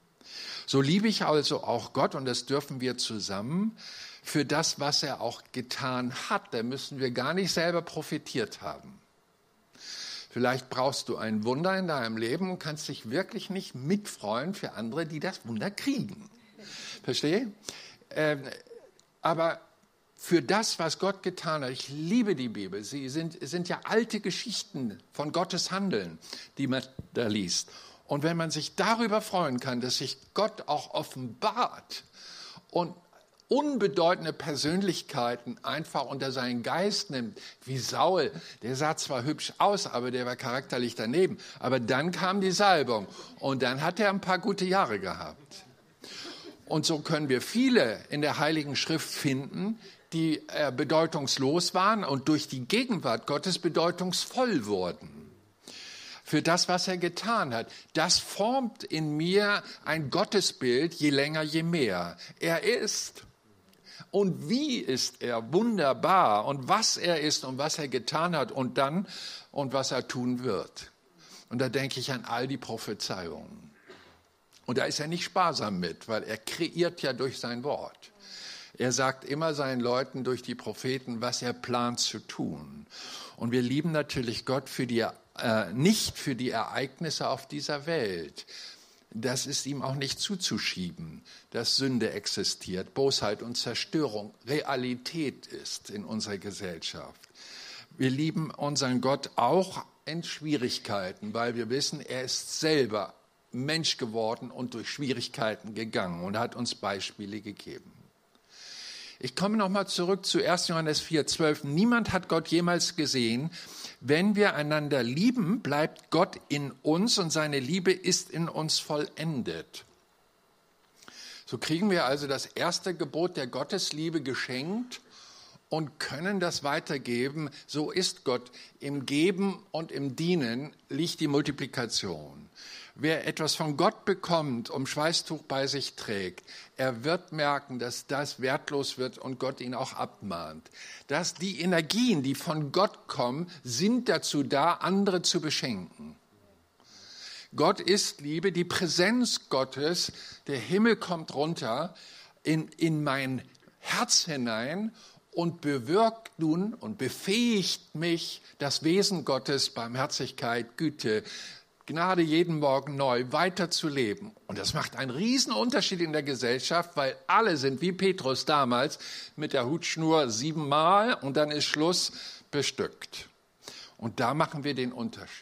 So liebe ich also auch Gott, und das dürfen wir zusammen, für das, was er auch getan hat. Da müssen wir gar nicht selber profitiert haben. Vielleicht brauchst du ein Wunder in deinem Leben und kannst dich wirklich nicht mitfreuen für andere, die das Wunder kriegen. Verstehe? Ähm, aber für das, was Gott getan hat, ich liebe die Bibel, sie sind, sind ja alte Geschichten von Gottes Handeln, die man da liest. Und wenn man sich darüber freuen kann, dass sich Gott auch offenbart und unbedeutende Persönlichkeiten einfach unter seinen Geist nimmt, wie Saul, der sah zwar hübsch aus, aber der war charakterlich daneben. Aber dann kam die Salbung und dann hat er ein paar gute Jahre gehabt. Und so können wir viele in der Heiligen Schrift finden, die äh, bedeutungslos waren und durch die Gegenwart Gottes bedeutungsvoll wurden. Für das, was er getan hat. Das formt in mir ein Gottesbild, je länger, je mehr. Er ist. Und wie ist er wunderbar und was er ist und was er getan hat und dann und was er tun wird. Und da denke ich an all die Prophezeiungen. Und da ist er nicht sparsam mit, weil er kreiert ja durch sein Wort. Er sagt immer seinen Leuten durch die Propheten, was er plant zu tun. Und wir lieben natürlich Gott für die, äh, nicht für die Ereignisse auf dieser Welt. Das ist ihm auch nicht zuzuschieben, dass Sünde existiert, Bosheit und Zerstörung Realität ist in unserer Gesellschaft. Wir lieben unseren Gott auch in Schwierigkeiten, weil wir wissen, er ist selber Mensch geworden und durch Schwierigkeiten gegangen und hat uns Beispiele gegeben. Ich komme nochmal zurück zu erster Johannes vier zwölf. Niemand hat Gott jemals gesehen. Wenn wir einander lieben, bleibt Gott in uns und seine Liebe ist in uns vollendet. So kriegen wir also das erste Gebot der Gottesliebe geschenkt und können das weitergeben. So ist Gott. Im Geben und im Dienen liegt die Multiplikation. Wer etwas von Gott bekommt, um Schweißtuch bei sich trägt, er wird merken, dass das wertlos wird und Gott ihn auch abmahnt. Dass die Energien, die von Gott kommen, sind dazu da, andere zu beschenken. Gott ist Liebe, die Präsenz Gottes, der Himmel kommt runter in, in mein Herz hinein und bewirkt nun und befähigt mich, das Wesen Gottes, Barmherzigkeit, Güte, Gnade jeden Morgen neu weiterzuleben. Und das macht einen riesen Unterschied in der Gesellschaft, weil alle sind wie Petrus damals mit der Hutschnur siebenmal und dann ist Schluss bestückt. Und da machen wir den Unterschied.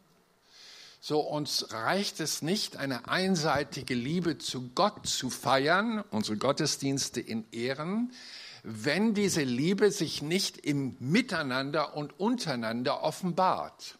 So, uns reicht es nicht, eine einseitige Liebe zu Gott zu feiern, unsere Gottesdienste in Ehren, wenn diese Liebe sich nicht im Miteinander und untereinander offenbart.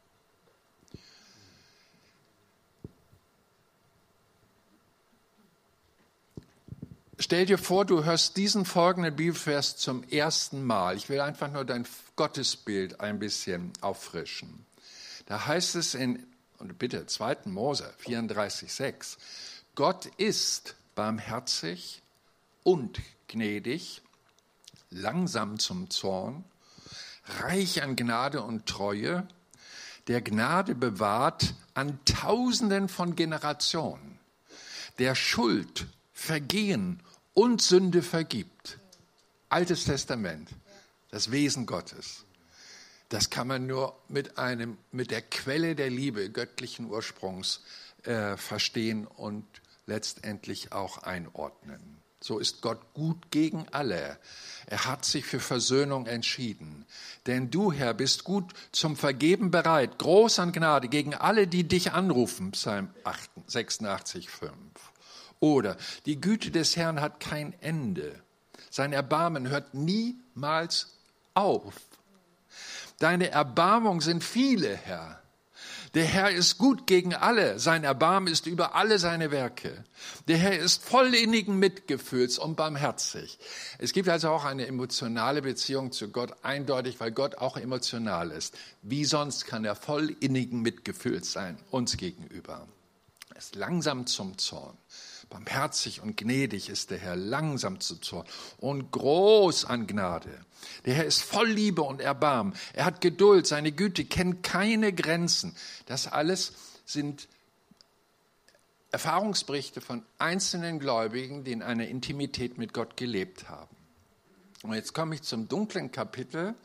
Stell dir vor, du hörst diesen folgenden Bibelvers zum ersten Mal. Ich will einfach nur dein Gottesbild ein bisschen auffrischen. Da heißt es in, und bitte, zweiter Mose vierunddreißig sechs, Gott ist barmherzig und gnädig, langsam zum Zorn, reich an Gnade und Treue, der Gnade bewahrt an Tausenden von Generationen, der Schuld, Vergehen und Sünde vergibt. Altes Testament, das Wesen Gottes. Das kann man nur mit einem, mit der Quelle der Liebe göttlichen Ursprungs äh, verstehen und letztendlich auch einordnen. So ist Gott gut gegen alle. Er hat sich für Versöhnung entschieden. Denn du, Herr, bist gut zum Vergeben bereit, groß an Gnade gegen alle, die dich anrufen. Psalm sechsundachtzig fünf. Oder die Güte des Herrn hat kein Ende. Sein Erbarmen hört niemals auf. Deine Erbarmungen sind viele, Herr. Der Herr ist gut gegen alle. Sein Erbarmen ist über alle seine Werke. Der Herr ist voll innigen Mitgefühls und barmherzig. Es gibt also auch eine emotionale Beziehung zu Gott, eindeutig, weil Gott auch emotional ist. Wie sonst kann er voll innigen Mitgefühls sein, uns gegenüber. Er ist langsam zum Zorn. Barmherzig und gnädig ist der Herr, langsam zu Zorn und groß an Gnade. Der Herr ist voll Liebe und Erbarmen. Er hat Geduld, seine Güte kennt keine Grenzen. Das alles sind Erfahrungsberichte von einzelnen Gläubigen, die in einer Intimität mit Gott gelebt haben. Und jetzt komme ich zum dunklen Kapitel.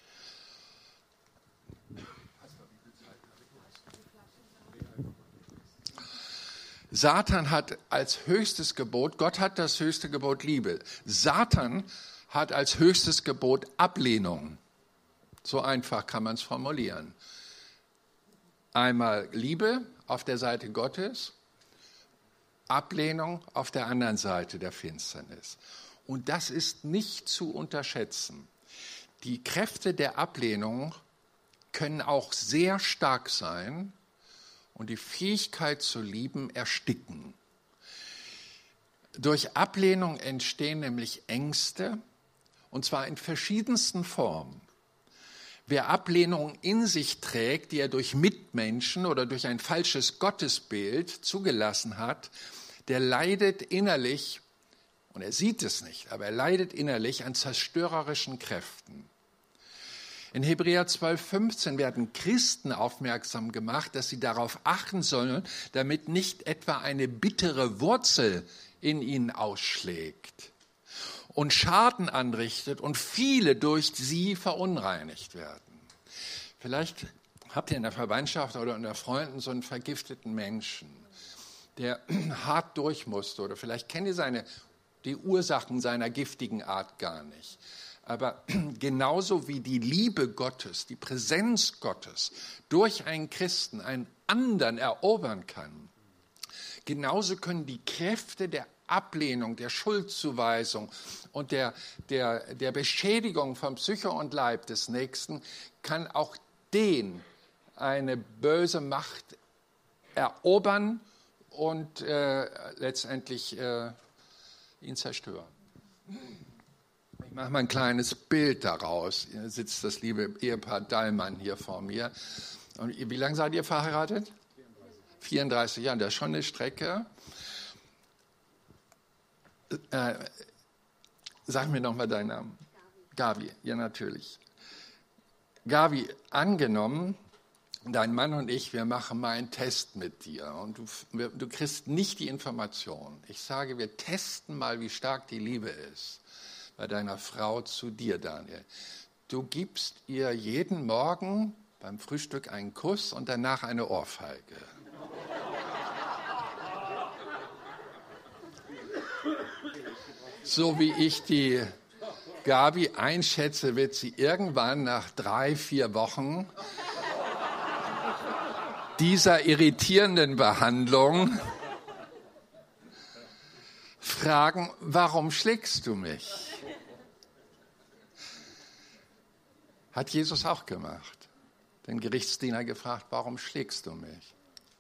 Satan hat als höchstes Gebot, Gott hat das höchste Gebot Liebe. Satan hat als höchstes Gebot Ablehnung. So einfach kann man es formulieren. Einmal Liebe auf der Seite Gottes, Ablehnung auf der anderen Seite der Finsternis. Und das ist nicht zu unterschätzen. Die Kräfte der Ablehnung können auch sehr stark sein und die Fähigkeit zu lieben ersticken. Durch Ablehnung entstehen nämlich Ängste, und zwar in verschiedensten Formen. Wer Ablehnung in sich trägt, die er durch Mitmenschen oder durch ein falsches Gottesbild zugelassen hat, der leidet innerlich, und er sieht es nicht, aber er leidet innerlich an zerstörerischen Kräften. In Hebräer zwölf, fünfzehn werden Christen aufmerksam gemacht, dass sie darauf achten sollen, damit nicht etwa eine bittere Wurzel in ihnen ausschlägt und Schaden anrichtet und viele durch sie verunreinigt werden. Vielleicht habt ihr in der Verwandtschaft oder unter Freunden so einen vergifteten Menschen, der hart durch musste, oder vielleicht kennt ihr seine, die Ursachen seiner giftigen Art gar nicht. Aber genauso wie die Liebe Gottes, die Präsenz Gottes durch einen Christen einen anderen erobern kann, genauso können die Kräfte der Ablehnung, der Schuldzuweisung und der, der, der Beschädigung von Psyche und Leib des Nächsten, kann auch den eine böse Macht erobern und äh, letztendlich äh, ihn zerstören. Ich mache mal ein kleines Bild daraus. Hier sitzt das liebe Ehepaar Dallmann hier vor mir. Und wie lange seid ihr verheiratet? vierunddreißig Jahre, das ist schon eine Strecke. Äh, sag mir noch mal deinen Namen. Gabi, ja natürlich. Gabi, angenommen, dein Mann und ich, wir machen mal einen Test mit dir und du, wir, du kriegst nicht die Information. Ich sage, wir testen mal, wie stark die Liebe ist bei deiner Frau zu dir, Daniel. Du gibst ihr jeden Morgen beim Frühstück einen Kuss und danach eine Ohrfeige. So wie ich die Gabi einschätze, wird sie irgendwann nach drei, vier Wochen dieser irritierenden Behandlung fragen, warum schlägst du mich? Hat Jesus auch gemacht. Den Gerichtsdiener gefragt, warum schlägst du mich?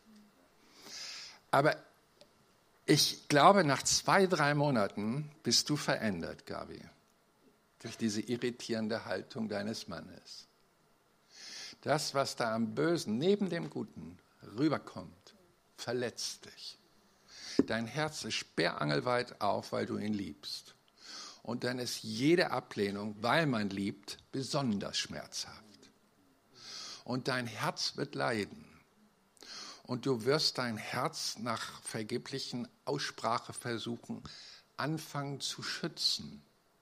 Aber ich glaube, nach zwei, drei Monaten bist du verändert, Gabi, durch diese irritierende Haltung deines Mannes. Das, was da am Bösen neben dem Guten rüberkommt, verletzt dich. Dein Herz ist sperrangelweit auf, weil du ihn liebst. Und dann ist jede Ablehnung, weil man liebt, besonders schmerzhaft. Und dein Herz wird leiden. Und du wirst dein Herz nach vergeblichen Ausspracheversuchen anfangen zu schützen.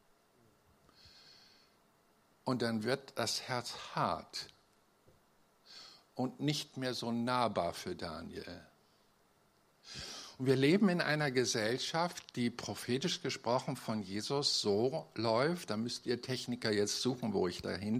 Und dann wird das Herz hart und nicht mehr so nahbar für Daniel. Und wir leben in einer Gesellschaft, die prophetisch gesprochen von Jesus so läuft, da müsst ihr Techniker jetzt suchen, wo ich dahin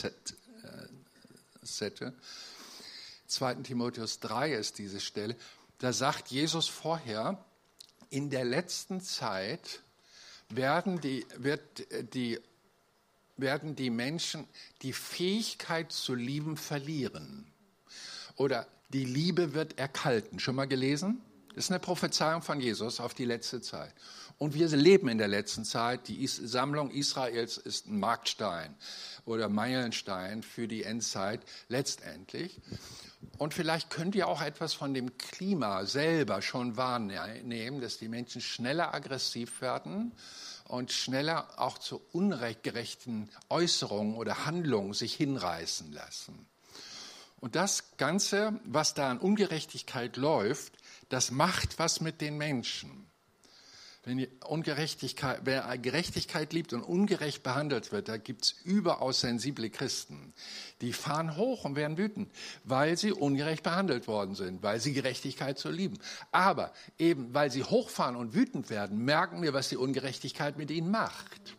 setze. zweiter Timotheus drei ist diese Stelle, da sagt Jesus vorher, in der letzten Zeit werden die, wird die, werden die Menschen die Fähigkeit zu lieben verlieren. Oder die Liebe wird erkalten. Schon mal gelesen? Das ist eine Prophezeiung von Jesus auf die letzte Zeit. Und wir leben in der letzten Zeit. Die Sammlung Israels ist ein Markstein oder Meilenstein für die Endzeit letztendlich. Und vielleicht könnt ihr auch etwas von dem Klima selber schon wahrnehmen, dass die Menschen schneller aggressiv werden und schneller auch zu ungerechten Äußerungen oder Handlungen sich hinreißen lassen. Und das Ganze, was da an Ungerechtigkeit läuft, das macht was mit den Menschen. Wenn die Ungerechtigkeit, wer Gerechtigkeit liebt und ungerecht behandelt wird, da gibt es überaus sensible Christen. Die fahren hoch und werden wütend, weil sie ungerecht behandelt worden sind, weil sie Gerechtigkeit so lieben. Aber eben, weil sie hochfahren und wütend werden, merken wir, was die Ungerechtigkeit mit ihnen macht.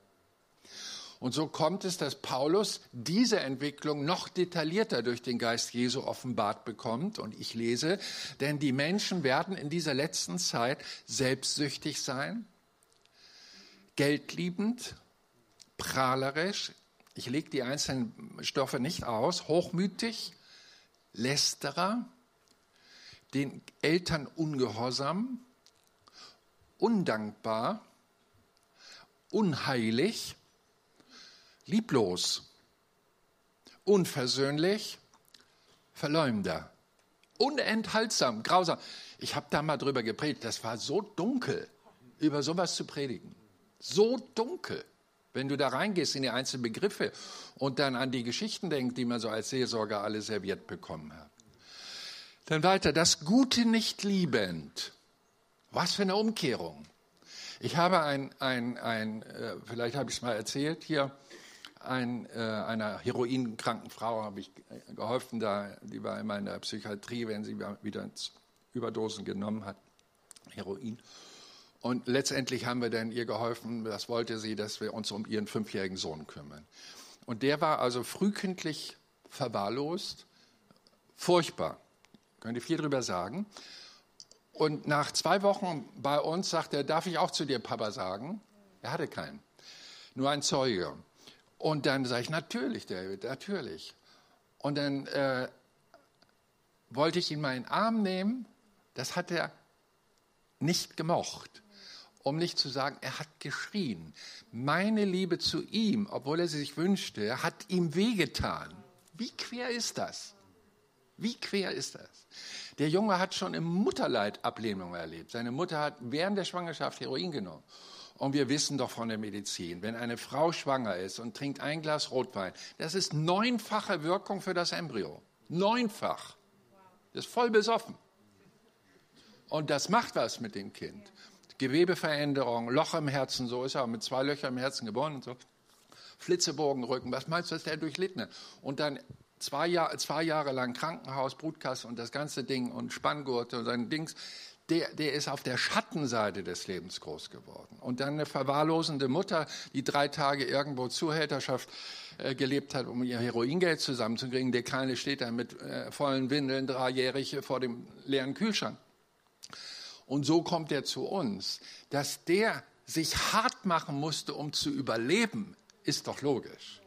Und so kommt es, dass Paulus diese Entwicklung noch detaillierter durch den Geist Jesu offenbart bekommt. Und ich lese, denn die Menschen werden in dieser letzten Zeit selbstsüchtig sein, geldliebend, prahlerisch, ich lege die einzelnen Stoffe nicht aus, hochmütig, Lästerer, den Eltern ungehorsam, undankbar, unheilig, lieblos, unversöhnlich, Verleumder, unenthaltsam, grausam. Ich habe da mal drüber gepredigt, das war so dunkel, über sowas zu predigen. So dunkel. Wenn du da reingehst in die einzelnen Begriffe und dann an die Geschichten denkst, die man so als Seelsorger alle serviert bekommen hat. Dann weiter, das Gute nicht liebend. Was für eine Umkehrung. Ich habe ein, ein, ein äh, vielleicht habe ich es mal erzählt hier, Ein, äh, einer heroinkranken Frau habe ich geholfen, da, die war immer in der Psychiatrie, wenn sie wieder Überdosen genommen hat, Heroin. Und letztendlich haben wir dann ihr geholfen, das wollte sie, dass wir uns um ihren fünfjährigen Sohn kümmern. Und der war also frühkindlich verwahrlost, furchtbar, könnt ihr viel drüber sagen. Und nach zwei Wochen bei uns sagt er, darf ich auch zu dir Papa sagen? Er hatte keinen, nur ein Zeuge. Und dann sage ich, natürlich, David, natürlich. Und dann äh, wollte ich ihn mal in den Arm nehmen. Das hat er nicht gemocht. Um nicht zu sagen, er hat geschrien. Meine Liebe zu ihm, obwohl er sie sich wünschte, hat ihm wehgetan. Wie quer ist das? Wie quer ist das? Der Junge hat schon im Mutterleid Ablehnung erlebt. Seine Mutter hat während der Schwangerschaft Heroin genommen. Und wir wissen doch von der Medizin, wenn eine Frau schwanger ist und trinkt ein Glas Rotwein, das ist neunfache Wirkung für das Embryo. Neunfach. Das ist voll besoffen. Und das macht was mit dem Kind. Gewebeveränderung, Loch im Herzen, so ist er mit zwei Löchern im Herzen geboren und so. Flitzebogenrücken, was meinst du, was der durchlitten hat? Und dann zwei, Jahr, zwei Jahre lang Krankenhaus, Brutkasse und das ganze Ding und Spanngurte und sein Dings. Der, der ist auf der Schattenseite des Lebens groß geworden. Und dann eine verwahrlosende Mutter, die drei Tage irgendwo Zuhälterschaft äh, gelebt hat, um ihr Heroingeld zusammenzukriegen. Der Kleine steht dann mit äh, vollen Windeln, dreijährig, vor dem leeren Kühlschrank. Und so kommt er zu uns. Dass der sich hart machen musste, um zu überleben, ist doch logisch.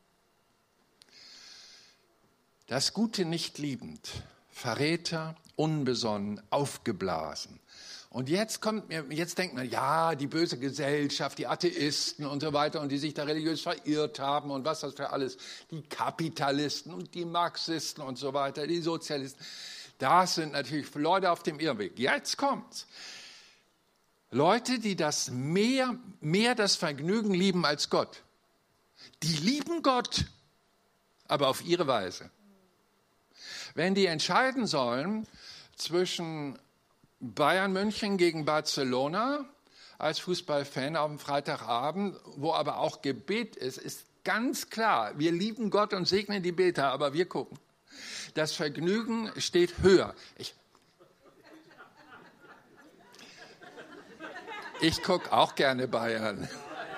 Das Gute nicht liebend, Verräter, unbesonnen, aufgeblasen. Und jetzt kommt mir, jetzt denkt man, ja, die böse Gesellschaft, die Atheisten und so weiter und die sich da religiös verirrt haben und was das für alles, die Kapitalisten und die Marxisten und so weiter, die Sozialisten. Das sind natürlich Leute auf dem Irrweg. Jetzt kommt's. Leute, die das mehr, mehr das Vergnügen lieben als Gott. Die lieben Gott, aber auf ihre Weise. Wenn die entscheiden sollen zwischen Bayern München gegen Barcelona als Fußballfan auf dem Freitagabend, wo aber auch Gebet ist, ist ganz klar, wir lieben Gott und segnen die Beter, aber wir gucken. Das Vergnügen steht höher. Ich, ich gucke auch gerne Bayern.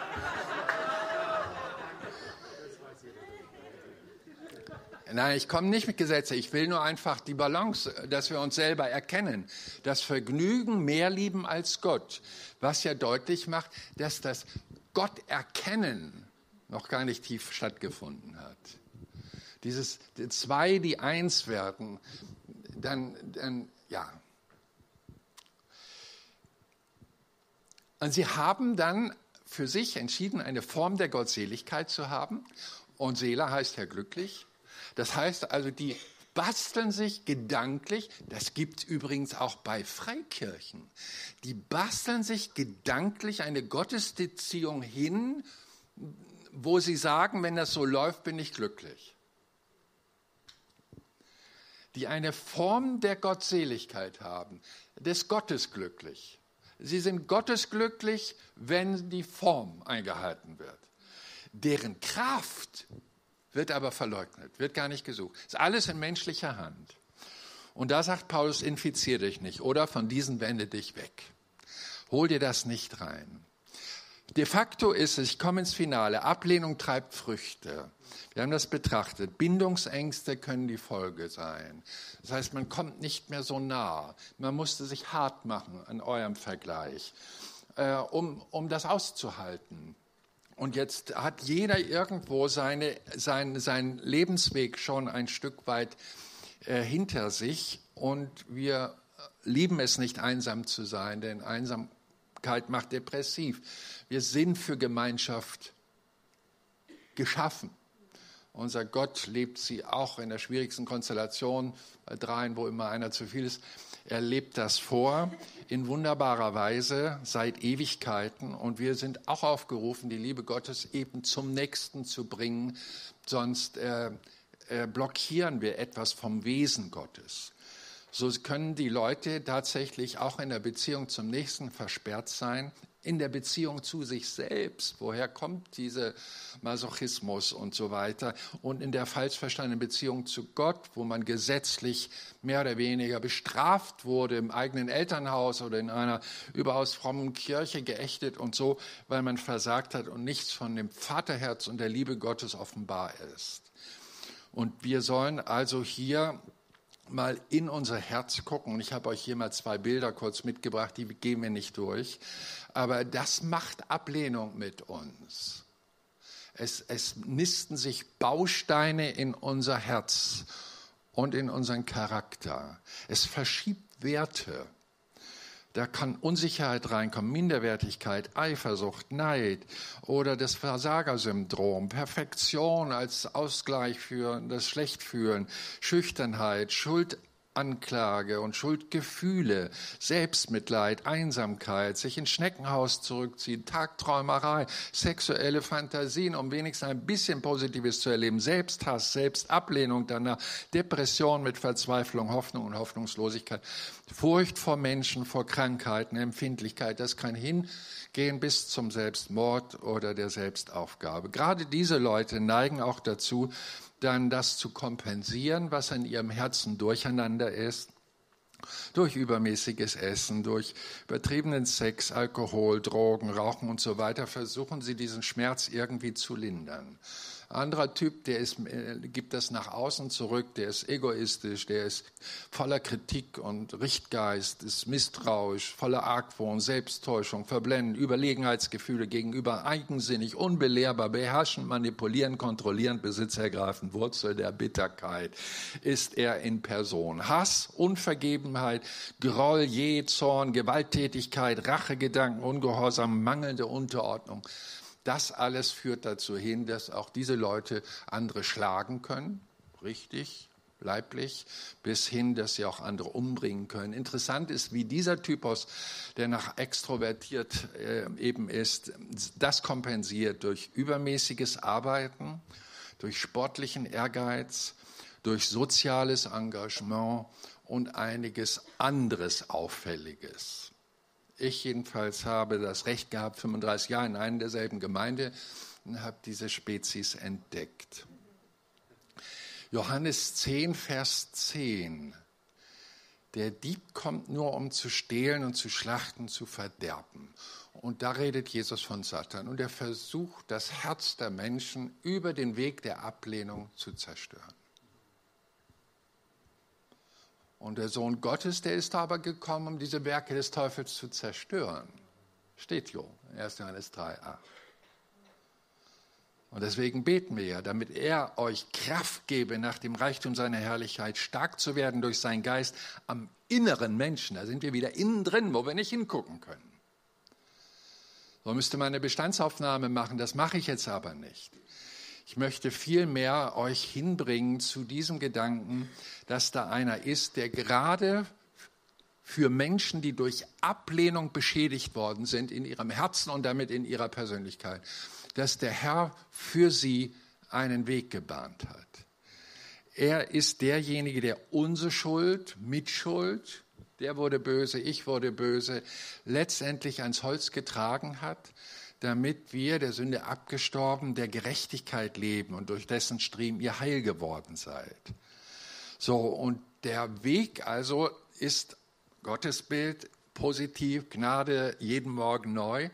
Nein, ich komme nicht mit Gesetzen. Ich will nur einfach die Balance, dass wir uns selber erkennen. Das Vergnügen mehr lieben als Gott. Was ja deutlich macht, dass das Gott erkennen noch gar nicht tief stattgefunden hat. Dieses die zwei, die eins werden, dann, dann ja. Und sie haben dann für sich entschieden, eine Form der Gottseligkeit zu haben. Und Seele heißt ja glücklich. Das heißt also, die basteln sich gedanklich, das gibt es übrigens auch bei Freikirchen, die basteln sich gedanklich eine Gottesbeziehung hin, wo sie sagen, wenn das so läuft, bin ich glücklich. Die eine Form der Gottseligkeit haben, des Gottes glücklich. Sie sind gottesglücklich, wenn die Form eingehalten wird. Deren Kraft wird aber verleugnet, wird gar nicht gesucht. Ist alles in menschlicher Hand. Und da sagt Paulus, infizier dich nicht oder von diesen wende dich weg. Hol dir das nicht rein. De facto ist es, ich komme ins Finale, Ablehnung treibt Früchte. Wir haben das betrachtet. Bindungsängste können die Folge sein. Das heißt, man kommt nicht mehr so nah. Man musste sich hart machen an eurem Vergleich, äh, um, um das auszuhalten. Und jetzt hat jeder irgendwo seine, sein, seinen Lebensweg schon ein Stück weit äh, hinter sich. Und wir lieben es nicht, einsam zu sein, denn Einsamkeit macht depressiv. Wir sind für Gemeinschaft geschaffen. Unser Gott lebt sie auch in der schwierigsten Konstellation, bei dreien, wo immer einer zu viel ist. Er lebt das vor in wunderbarer Weise seit Ewigkeiten. Und wir sind auch aufgerufen, die Liebe Gottes eben zum Nächsten zu bringen. Sonst äh, äh, blockieren wir etwas vom Wesen Gottes. So können die Leute tatsächlich auch in der Beziehung zum Nächsten versperrt sein, in der Beziehung zu sich selbst. Woher kommt dieser Masochismus und so weiter? Und in der falsch verstandenen Beziehung zu Gott, wo man gesetzlich mehr oder weniger bestraft wurde, im eigenen Elternhaus oder in einer überaus frommen Kirche geächtet und so, weil man versagt hat und nichts von dem Vaterherz und der Liebe Gottes offenbar ist. Und wir sollen also hier mal in unser Herz gucken. Und ich habe euch hier mal zwei Bilder kurz mitgebracht, die gehen wir nicht durch. Aber das macht Ablehnung mit uns. Es, es nisten sich Bausteine in unser Herz und in unseren Charakter. Es verschiebt Werte. Da kann Unsicherheit reinkommen, Minderwertigkeit, Eifersucht, Neid oder das Versagersyndrom, Perfektion als Ausgleich für das Schlechtfühlen, Schüchternheit, Schuldanklage und Schuldgefühle, Selbstmitleid, Einsamkeit, sich ins Schneckenhaus zurückziehen, Tagträumerei, sexuelle Fantasien, um wenigstens ein bisschen Positives zu erleben, Selbsthass, Selbstablehnung danach, Depression mit Verzweiflung, Hoffnung und Hoffnungslosigkeit, Furcht vor Menschen, vor Krankheiten, Empfindlichkeit, das kann hingehen bis zum Selbstmord oder der Selbstaufgabe. Gerade diese Leute neigen auch dazu, dann das zu kompensieren, was in ihrem Herzen durcheinander ist, durch übermäßiges Essen, durch übertriebenen Sex, Alkohol, Drogen, Rauchen und so weiter, versuchen sie diesen Schmerz irgendwie zu lindern. Anderer Typ, der ist, äh, gibt das nach außen zurück, der ist egoistisch, der ist voller Kritik und Richtgeist, ist misstrauisch, voller Argwohn, Selbsttäuschung, Verblenden, Überlegenheitsgefühle gegenüber, eigensinnig, unbelehrbar, beherrschend, manipulierend, kontrollierend, besitzergreifend, Wurzel der Bitterkeit ist er in Person. Hass, Unvergebenheit, Groll, Jäh, Zorn, Gewalttätigkeit, Rachegedanken, Ungehorsam, mangelnde Unterordnung. Das alles führt dazu hin, dass auch diese Leute andere schlagen können, richtig, leiblich, bis hin, dass sie auch andere umbringen können. Interessant ist, wie dieser Typus, der nach extrovertiert äh, eben ist, das kompensiert durch übermäßiges Arbeiten, durch sportlichen Ehrgeiz, durch soziales Engagement und einiges anderes Auffälliges. Ich jedenfalls habe das Recht gehabt, fünfunddreißig Jahre in einer derselben Gemeinde und habe diese Spezies entdeckt. Johannes zehn, Vers zehn. Der Dieb kommt nur, um zu stehlen und zu schlachten, zu verderben. Und da redet Jesus von Satan. Und er versucht, das Herz der Menschen über den Weg der Ablehnung zu zerstören. Und der Sohn Gottes, der ist aber gekommen, um diese Werke des Teufels zu zerstören. Steht jo, erster Johannes drei, acht. Und deswegen beten wir ja, damit er euch Kraft gebe, nach dem Reichtum seiner Herrlichkeit stark zu werden durch seinen Geist am inneren Menschen. Da sind wir wieder innen drin, wo wir nicht hingucken können. So müsste man eine Bestandsaufnahme machen, das mache ich jetzt aber nicht. Ich möchte vielmehr euch hinbringen zu diesem Gedanken, dass da einer ist, der gerade für Menschen, die durch Ablehnung beschädigt worden sind in ihrem Herzen und damit in ihrer Persönlichkeit, dass der Herr für sie einen Weg gebahnt hat. Er ist derjenige, der unsere Schuld, Mitschuld, der wurde böse, ich wurde böse, letztendlich ans Holz getragen hat, damit wir, der Sünde abgestorben, der Gerechtigkeit leben und durch dessen Striemen ihr heil geworden seid. So, und der Weg also ist Gottesbild, positiv, Gnade jeden Morgen neu.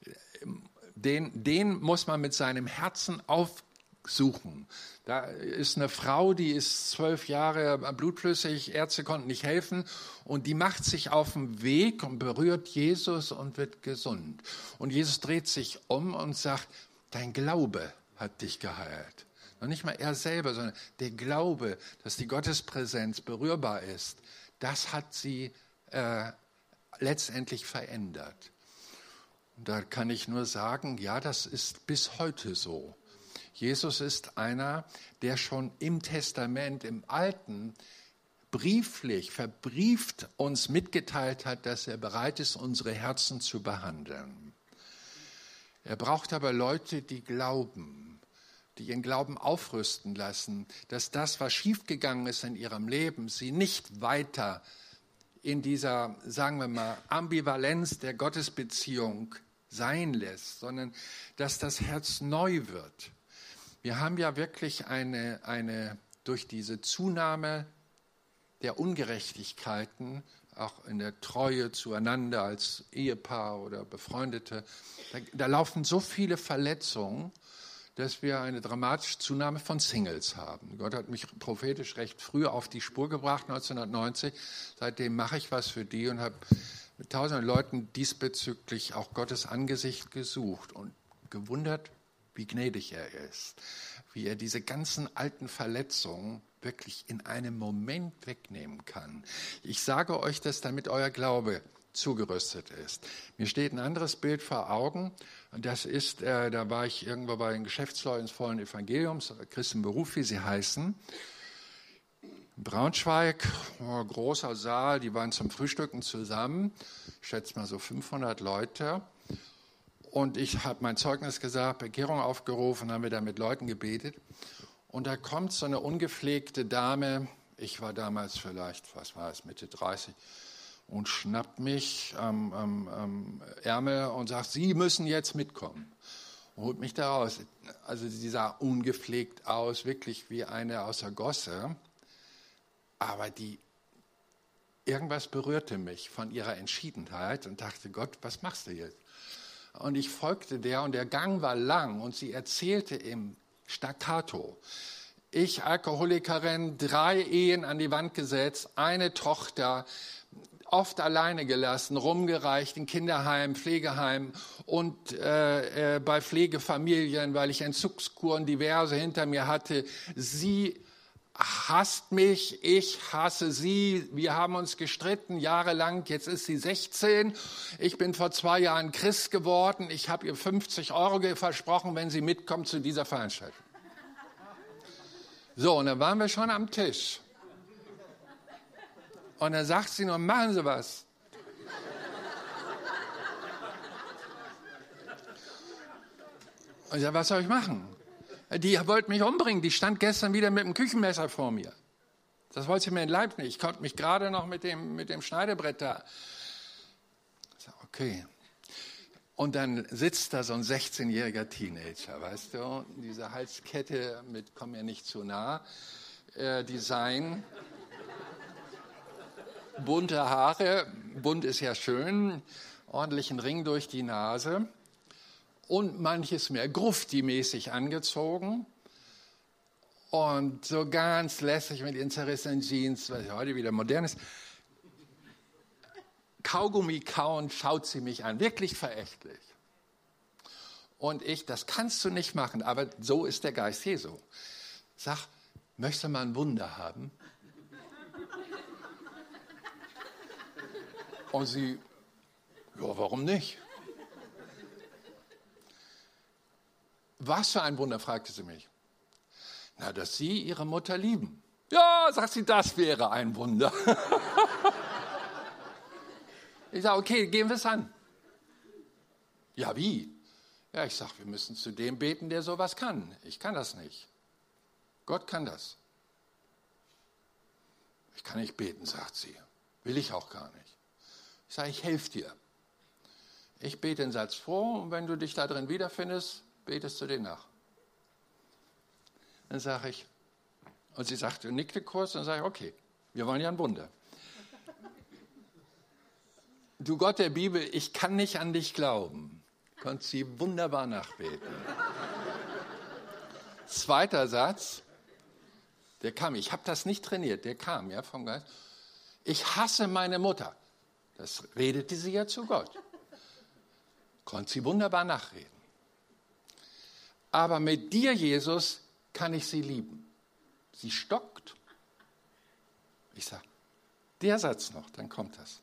Den, den muss man mit seinem Herzen aufsuchen. Da ist eine Frau, die ist zwölf Jahre blutflüssig, Ärzte konnten nicht helfen und die macht sich auf den Weg und berührt Jesus und wird gesund. Und Jesus dreht sich um und sagt, dein Glaube hat dich geheilt. Und nicht mal er selber, sondern der Glaube, dass die Gottespräsenz berührbar ist, das hat sie äh, letztendlich verändert. Und da kann ich nur sagen, ja, das ist bis heute so. Jesus ist einer, der schon im Testament, im Alten, brieflich, verbrieft uns mitgeteilt hat, dass er bereit ist, unsere Herzen zu behandeln. Er braucht aber Leute, die glauben, die ihren Glauben aufrüsten lassen, dass das, was schiefgegangen ist in ihrem Leben, sie nicht weiter in dieser, sagen wir mal, Ambivalenz der Gottesbeziehung sein lässt, sondern dass das Herz neu wird. Wir haben ja wirklich eine, eine durch diese Zunahme der Ungerechtigkeiten, auch in der Treue zueinander als Ehepaar oder Befreundete, da, da laufen so viele Verletzungen, dass wir eine dramatische Zunahme von Singles haben. Gott hat mich prophetisch recht früh auf die Spur gebracht, neunzehnhundertneunzig. Seitdem mache ich was für die und habe mit tausenden Leuten diesbezüglich auch Gottes Angesicht gesucht und gewundert, wie gnädig er ist, wie er diese ganzen alten Verletzungen wirklich in einem Moment wegnehmen kann. Ich sage euch das, damit euer Glaube zugerüstet ist. Mir steht ein anderes Bild vor Augen. Und das ist, äh, da war ich irgendwo bei den Geschäftsleuten des vollen Evangeliums, Christenberuf, wie sie heißen. In Braunschweig, oh, großer Saal, die waren zum Frühstücken zusammen, ich schätze mal so fünfhundert Leute. Und ich habe mein Zeugnis gesagt, Bekehrung aufgerufen, haben wir da mit Leuten gebetet. Und da kommt so eine ungepflegte Dame, ich war damals vielleicht, was war es, Mitte dreißig, und schnappt mich am, am, am Ärmel und sagt, Sie müssen jetzt mitkommen. Und holt mich da raus. Also sie sah ungepflegt aus, wirklich wie eine aus der Gosse. Aber die, irgendwas berührte mich von ihrer Entschiedenheit und dachte, Gott, was machst du jetzt? Und ich folgte der und der Gang war lang und sie erzählte im Staccato. Ich, Alkoholikerin, drei Ehen an die Wand gesetzt, eine Tochter, oft alleine gelassen, rumgereicht in Kinderheim, Pflegeheim und äh, äh, bei Pflegefamilien, weil ich Entzugskuren diverse hinter mir hatte. Sie hasst mich, ich hasse sie. Wir haben uns gestritten jahrelang. Jetzt ist sie sechzehn. Ich bin vor zwei Jahren Christ geworden. Ich habe ihr fünfzig Euro versprochen, wenn sie mitkommt zu dieser Veranstaltung. So, und dann waren wir schon am Tisch. Und dann sagt sie nur, machen Sie was. Und ich sage, was soll ich machen? Die wollte mich umbringen. Die stand gestern wieder mit dem Küchenmesser vor mir. Das wollte sie mir in den Leib nicht. Ich konnte mich gerade noch mit dem, mit dem Schneidebrett da. Ich sage, okay. Und dann sitzt da so ein sechzehnjähriger Teenager, weißt du, diese Halskette mit komm mir nicht zu nah, äh, Design, bunte Haare, bunt ist ja schön, ordentlichen Ring durch die Nase und manches mehr Grufti-mäßig angezogen und so ganz lässig mit ihren zerrissenen Jeans, was heute wieder modern ist. Kaugummi kauen, schaut sie mich an, wirklich verächtlich. Und ich, das kannst du nicht machen, aber so ist der Geist Jesu. Sag, möchtest du mal ein Wunder haben? Und sie, ja, warum nicht? was für ein Wunder, fragte sie mich. Na, dass Sie Ihre Mutter lieben. Ja, sagt sie, das wäre ein Wunder. Ich sage, okay, gehen wir es an. Ja, wie? Ja, ich sage, wir müssen zu dem beten, der sowas kann. Ich kann das nicht. Gott kann das. Ich kann nicht beten, sagt sie. Will ich auch gar nicht. Ich sage, ich helfe dir. Ich bete den Satz vor und wenn du dich da drin wiederfindest, betest du den nach. Dann sage ich, und sie sagte, nickte kurz, dann sage ich, okay, wir wollen ja ein Wunder. Du Gott der Bibel, ich kann nicht an dich glauben. Konnte sie wunderbar nachbeten. Zweiter Satz, der kam, ich habe das nicht trainiert, der kam ja vom Geist. Ich hasse meine Mutter. Das redete sie ja zu Gott. Konnte sie wunderbar nachreden. Aber mit dir, Jesus, kann ich sie lieben. Sie stockt. Ich sage, der Satz noch, dann kommt das.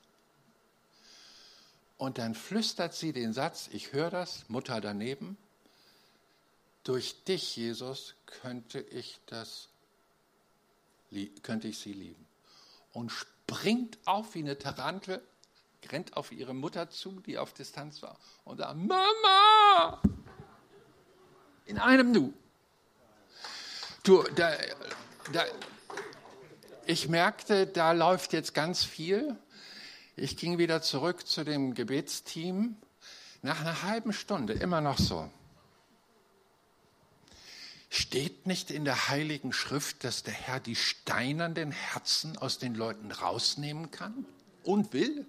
Und dann flüstert sie den Satz, ich höre das, Mutter daneben, durch dich, Jesus, könnte ich, das, könnte ich sie lieben. Und springt auf wie eine Tarantel, rennt auf ihre Mutter zu, die auf Distanz war, und sagt, Mama! In einem Nu. Du, da, da, ich merkte, da läuft jetzt ganz viel. Ich ging wieder zurück zu dem Gebetsteam. Nach einer halben Stunde, immer noch so. Steht nicht in der Heiligen Schrift, dass der Herr die steinernen Herzen aus den Leuten rausnehmen kann und will?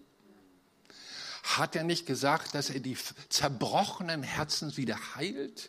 Hat er nicht gesagt, dass er die zerbrochenen Herzen wieder heilt?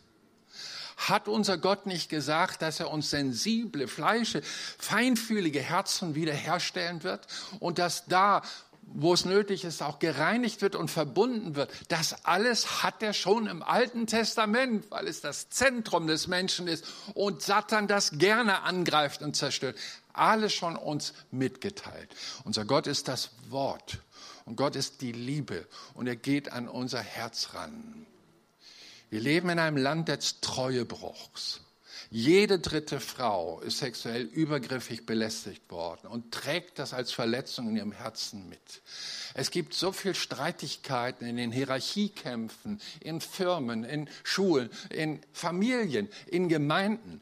Hat unser Gott nicht gesagt, dass er uns sensible, fleische, feinfühlige Herzen wiederherstellen wird und dass da, wo es nötig ist, auch gereinigt wird und verbunden wird? Das alles hat er schon im Alten Testament, weil es das Zentrum des Menschen ist und Satan das gerne angreift und zerstört. Alles schon uns mitgeteilt. Unser Gott ist das Wort und Gott ist die Liebe und er geht an unser Herz ran. Wir leben in einem Land des Treuebruchs. Jede dritte Frau ist sexuell übergriffig belästigt worden und trägt das als Verletzung in ihrem Herzen mit. Es gibt so viel Streitigkeiten in den Hierarchiekämpfen, in Firmen, in Schulen, in Familien, in Gemeinden.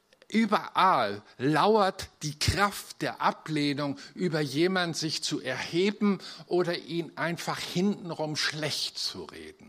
Überall lauert die Kraft der Ablehnung, über jemanden sich zu erheben oder ihn einfach hintenrum schlecht zu reden.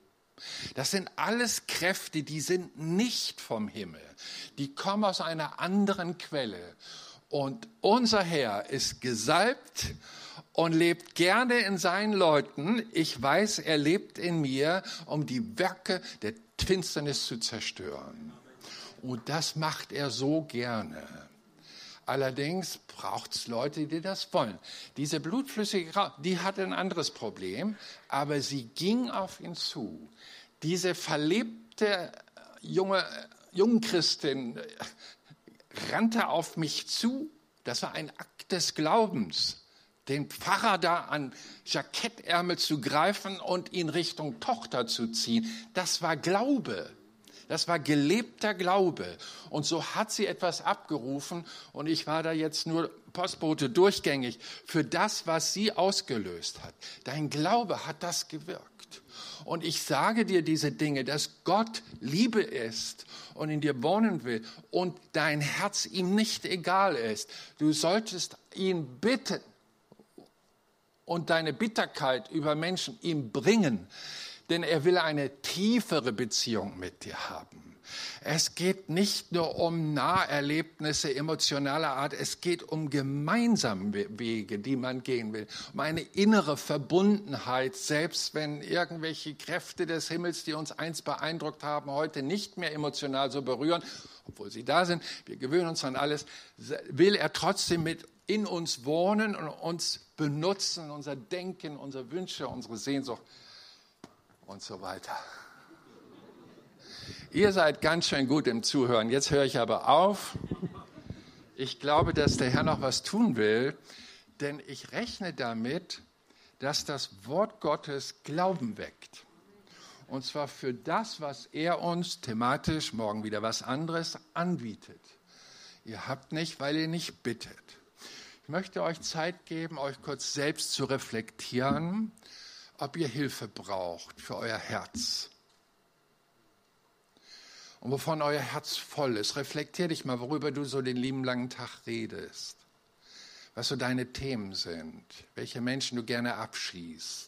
Das sind alles Kräfte, die sind nicht vom Himmel. Die kommen aus einer anderen Quelle. Und unser Herr ist gesalbt und lebt gerne in seinen Leuten. Ich weiß, er lebt in mir, um die Werke der Finsternis zu zerstören. Und das macht er so gerne. Allerdings braucht es Leute, die das wollen. Diese blutflüssige Frau, die hatte ein anderes Problem, aber sie ging auf ihn zu. Diese verlebte junge Jungchristin rannte auf mich zu. Das war ein Akt des Glaubens, den Pfarrer da an Jackettärmel zu greifen und ihn Richtung Tochter zu ziehen. Das war Glaube. Das war gelebter Glaube. Und so hat sie etwas abgerufen und ich war da jetzt nur Postbote durchgängig für das, was sie ausgelöst hat. Dein Glaube hat das gewirkt. Und ich sage dir diese Dinge, dass Gott Liebe ist und in dir wohnen will und dein Herz ihm nicht egal ist. Du solltest ihn bitten und deine Bitterkeit über Menschen ihm bringen, denn er will eine tiefere Beziehung mit dir haben. Es geht nicht nur um Naherlebnisse emotionaler Art, es geht um gemeinsame Wege, die man gehen will, um eine innere Verbundenheit, selbst wenn irgendwelche Kräfte des Himmels, die uns einst beeindruckt haben, heute nicht mehr emotional so berühren, obwohl sie da sind, wir gewöhnen uns an alles, will er trotzdem mit in uns wohnen und uns benutzen, unser Denken, unsere Wünsche, unsere Sehnsucht und so weiter. Ihr seid ganz schön gut im Zuhören. Jetzt höre ich aber auf. Ich glaube, dass der Herr noch was tun will, denn ich rechne damit, dass das Wort Gottes Glauben weckt. Und zwar für das, was er uns thematisch, morgen wieder was anderes, anbietet. Ihr habt nicht, weil ihr nicht bittet. Ich möchte euch Zeit geben, euch kurz selbst zu reflektieren, ob ihr Hilfe braucht für euer Herz. Und wovon euer Herz voll ist. Reflektier dich mal, worüber du so den lieben langen Tag redest. Was so deine Themen sind. Welche Menschen du gerne abschießt.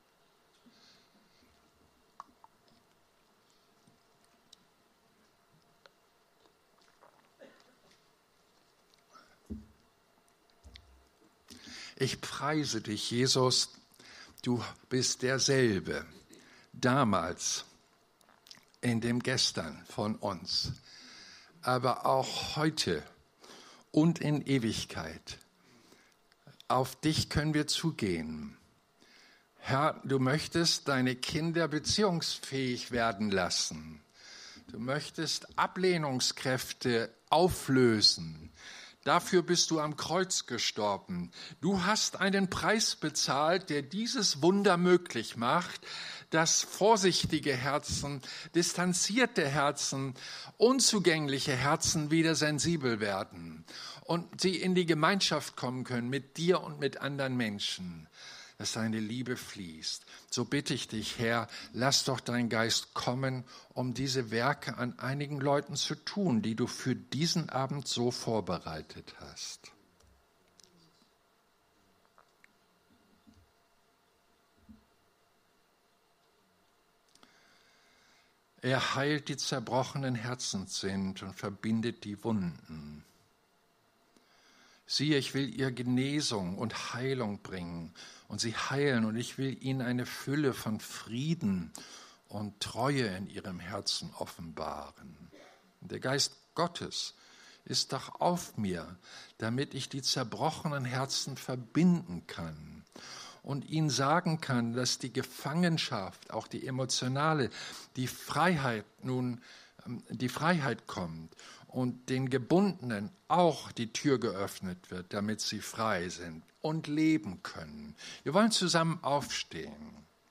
Ich preise dich, Jesus, du bist derselbe, damals in dem Gestern von uns, aber auch heute und in Ewigkeit. Auf dich können wir zugehen. Herr, du möchtest deine Kinder beziehungsfähig werden lassen. Du möchtest Ablehnungskräfte auflösen. Dafür bist du am Kreuz gestorben. Du hast einen Preis bezahlt, der dieses Wunder möglich macht, dass vorsichtige Herzen, distanzierte Herzen, unzugängliche Herzen wieder sensibel werden und sie in die Gemeinschaft kommen können mit dir und mit anderen Menschen, dass deine Liebe fließt. So bitte ich dich, Herr, lass doch dein Geist kommen, um diese Werke an einigen Leuten zu tun, die du für diesen Abend so vorbereitet hast. Er heilt die zerbrochenen Herzen sind und verbindet die Wunden. Siehe, ich will ihr Genesung und Heilung bringen und sie heilen und ich will ihnen eine Fülle von Frieden und Treue in ihrem Herzen offenbaren. Und der Geist Gottes ist doch auf mir, damit ich die zerbrochenen Herzen verbinden kann und ihnen sagen kann, dass die Gefangenschaft, auch die emotionale, die Freiheit nun, die Freiheit kommt und den Gebundenen auch die Tür geöffnet wird, damit sie frei sind und leben können. Wir wollen zusammen aufstehen.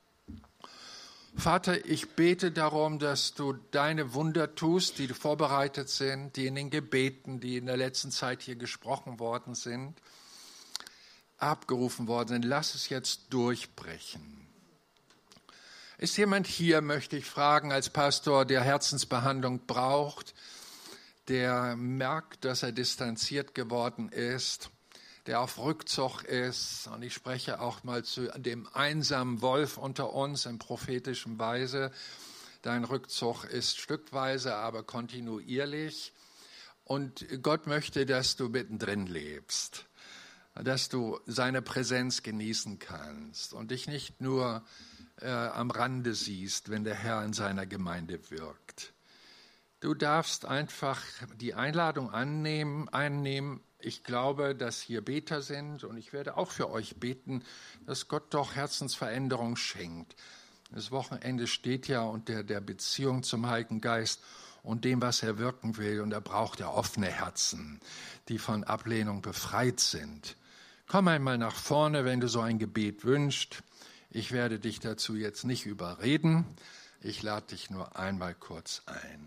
Vater, ich bete darum, dass du deine Wunder tust, die vorbereitet sind, die in den Gebeten, die in der letzten Zeit hier gesprochen worden sind, abgerufen worden sind. Lass es jetzt durchbrechen. Ist jemand hier, möchte ich fragen, als Pastor, der Herzensbehandlung braucht, der merkt, dass er distanziert geworden ist, der auf Rückzug ist, und ich spreche auch mal zu dem einsamen Wolf unter uns in prophetischen Weise. Dein Rückzug ist stückweise, aber kontinuierlich. Und Gott möchte, dass du mittendrin lebst, dass du seine Präsenz genießen kannst und dich nicht nur äh, am Rande siehst, wenn der Herr in seiner Gemeinde wirkt. Du darfst einfach die Einladung annehmen, einnehmen. Ich glaube, dass hier Beter sind und ich werde auch für euch beten, dass Gott doch Herzensveränderung schenkt. Das Wochenende steht ja unter der Beziehung zum Heiligen Geist und dem, was er wirken will. Und er braucht ja offene Herzen, die von Ablehnung befreit sind. Komm einmal nach vorne, wenn du so ein Gebet wünschst. Ich werde dich dazu jetzt nicht überreden. Ich lade dich nur einmal kurz ein.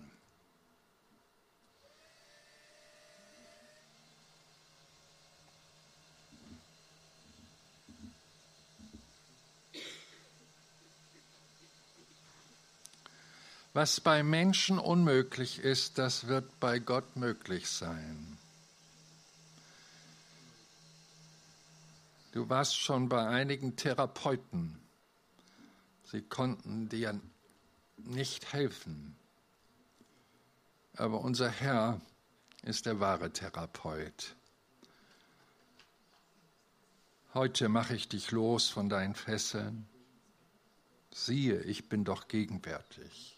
Was bei Menschen unmöglich ist, das wird bei Gott möglich sein. Du warst schon bei einigen Therapeuten. Sie konnten dir nicht helfen. Aber unser Herr ist der wahre Therapeut. Heute mache ich dich los von deinen Fesseln. Siehe, ich bin doch gegenwärtig.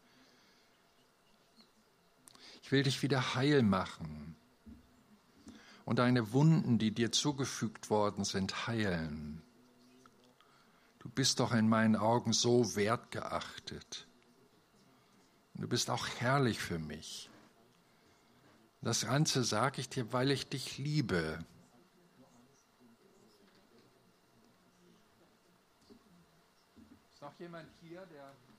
Ich will dich wieder heil machen und deine Wunden, die dir zugefügt worden sind, heilen. Du bist doch in meinen Augen so wertgeachtet. Du bist auch herrlich für mich. Das Ganze sage ich dir, weil ich dich liebe. Ist noch jemand hier, der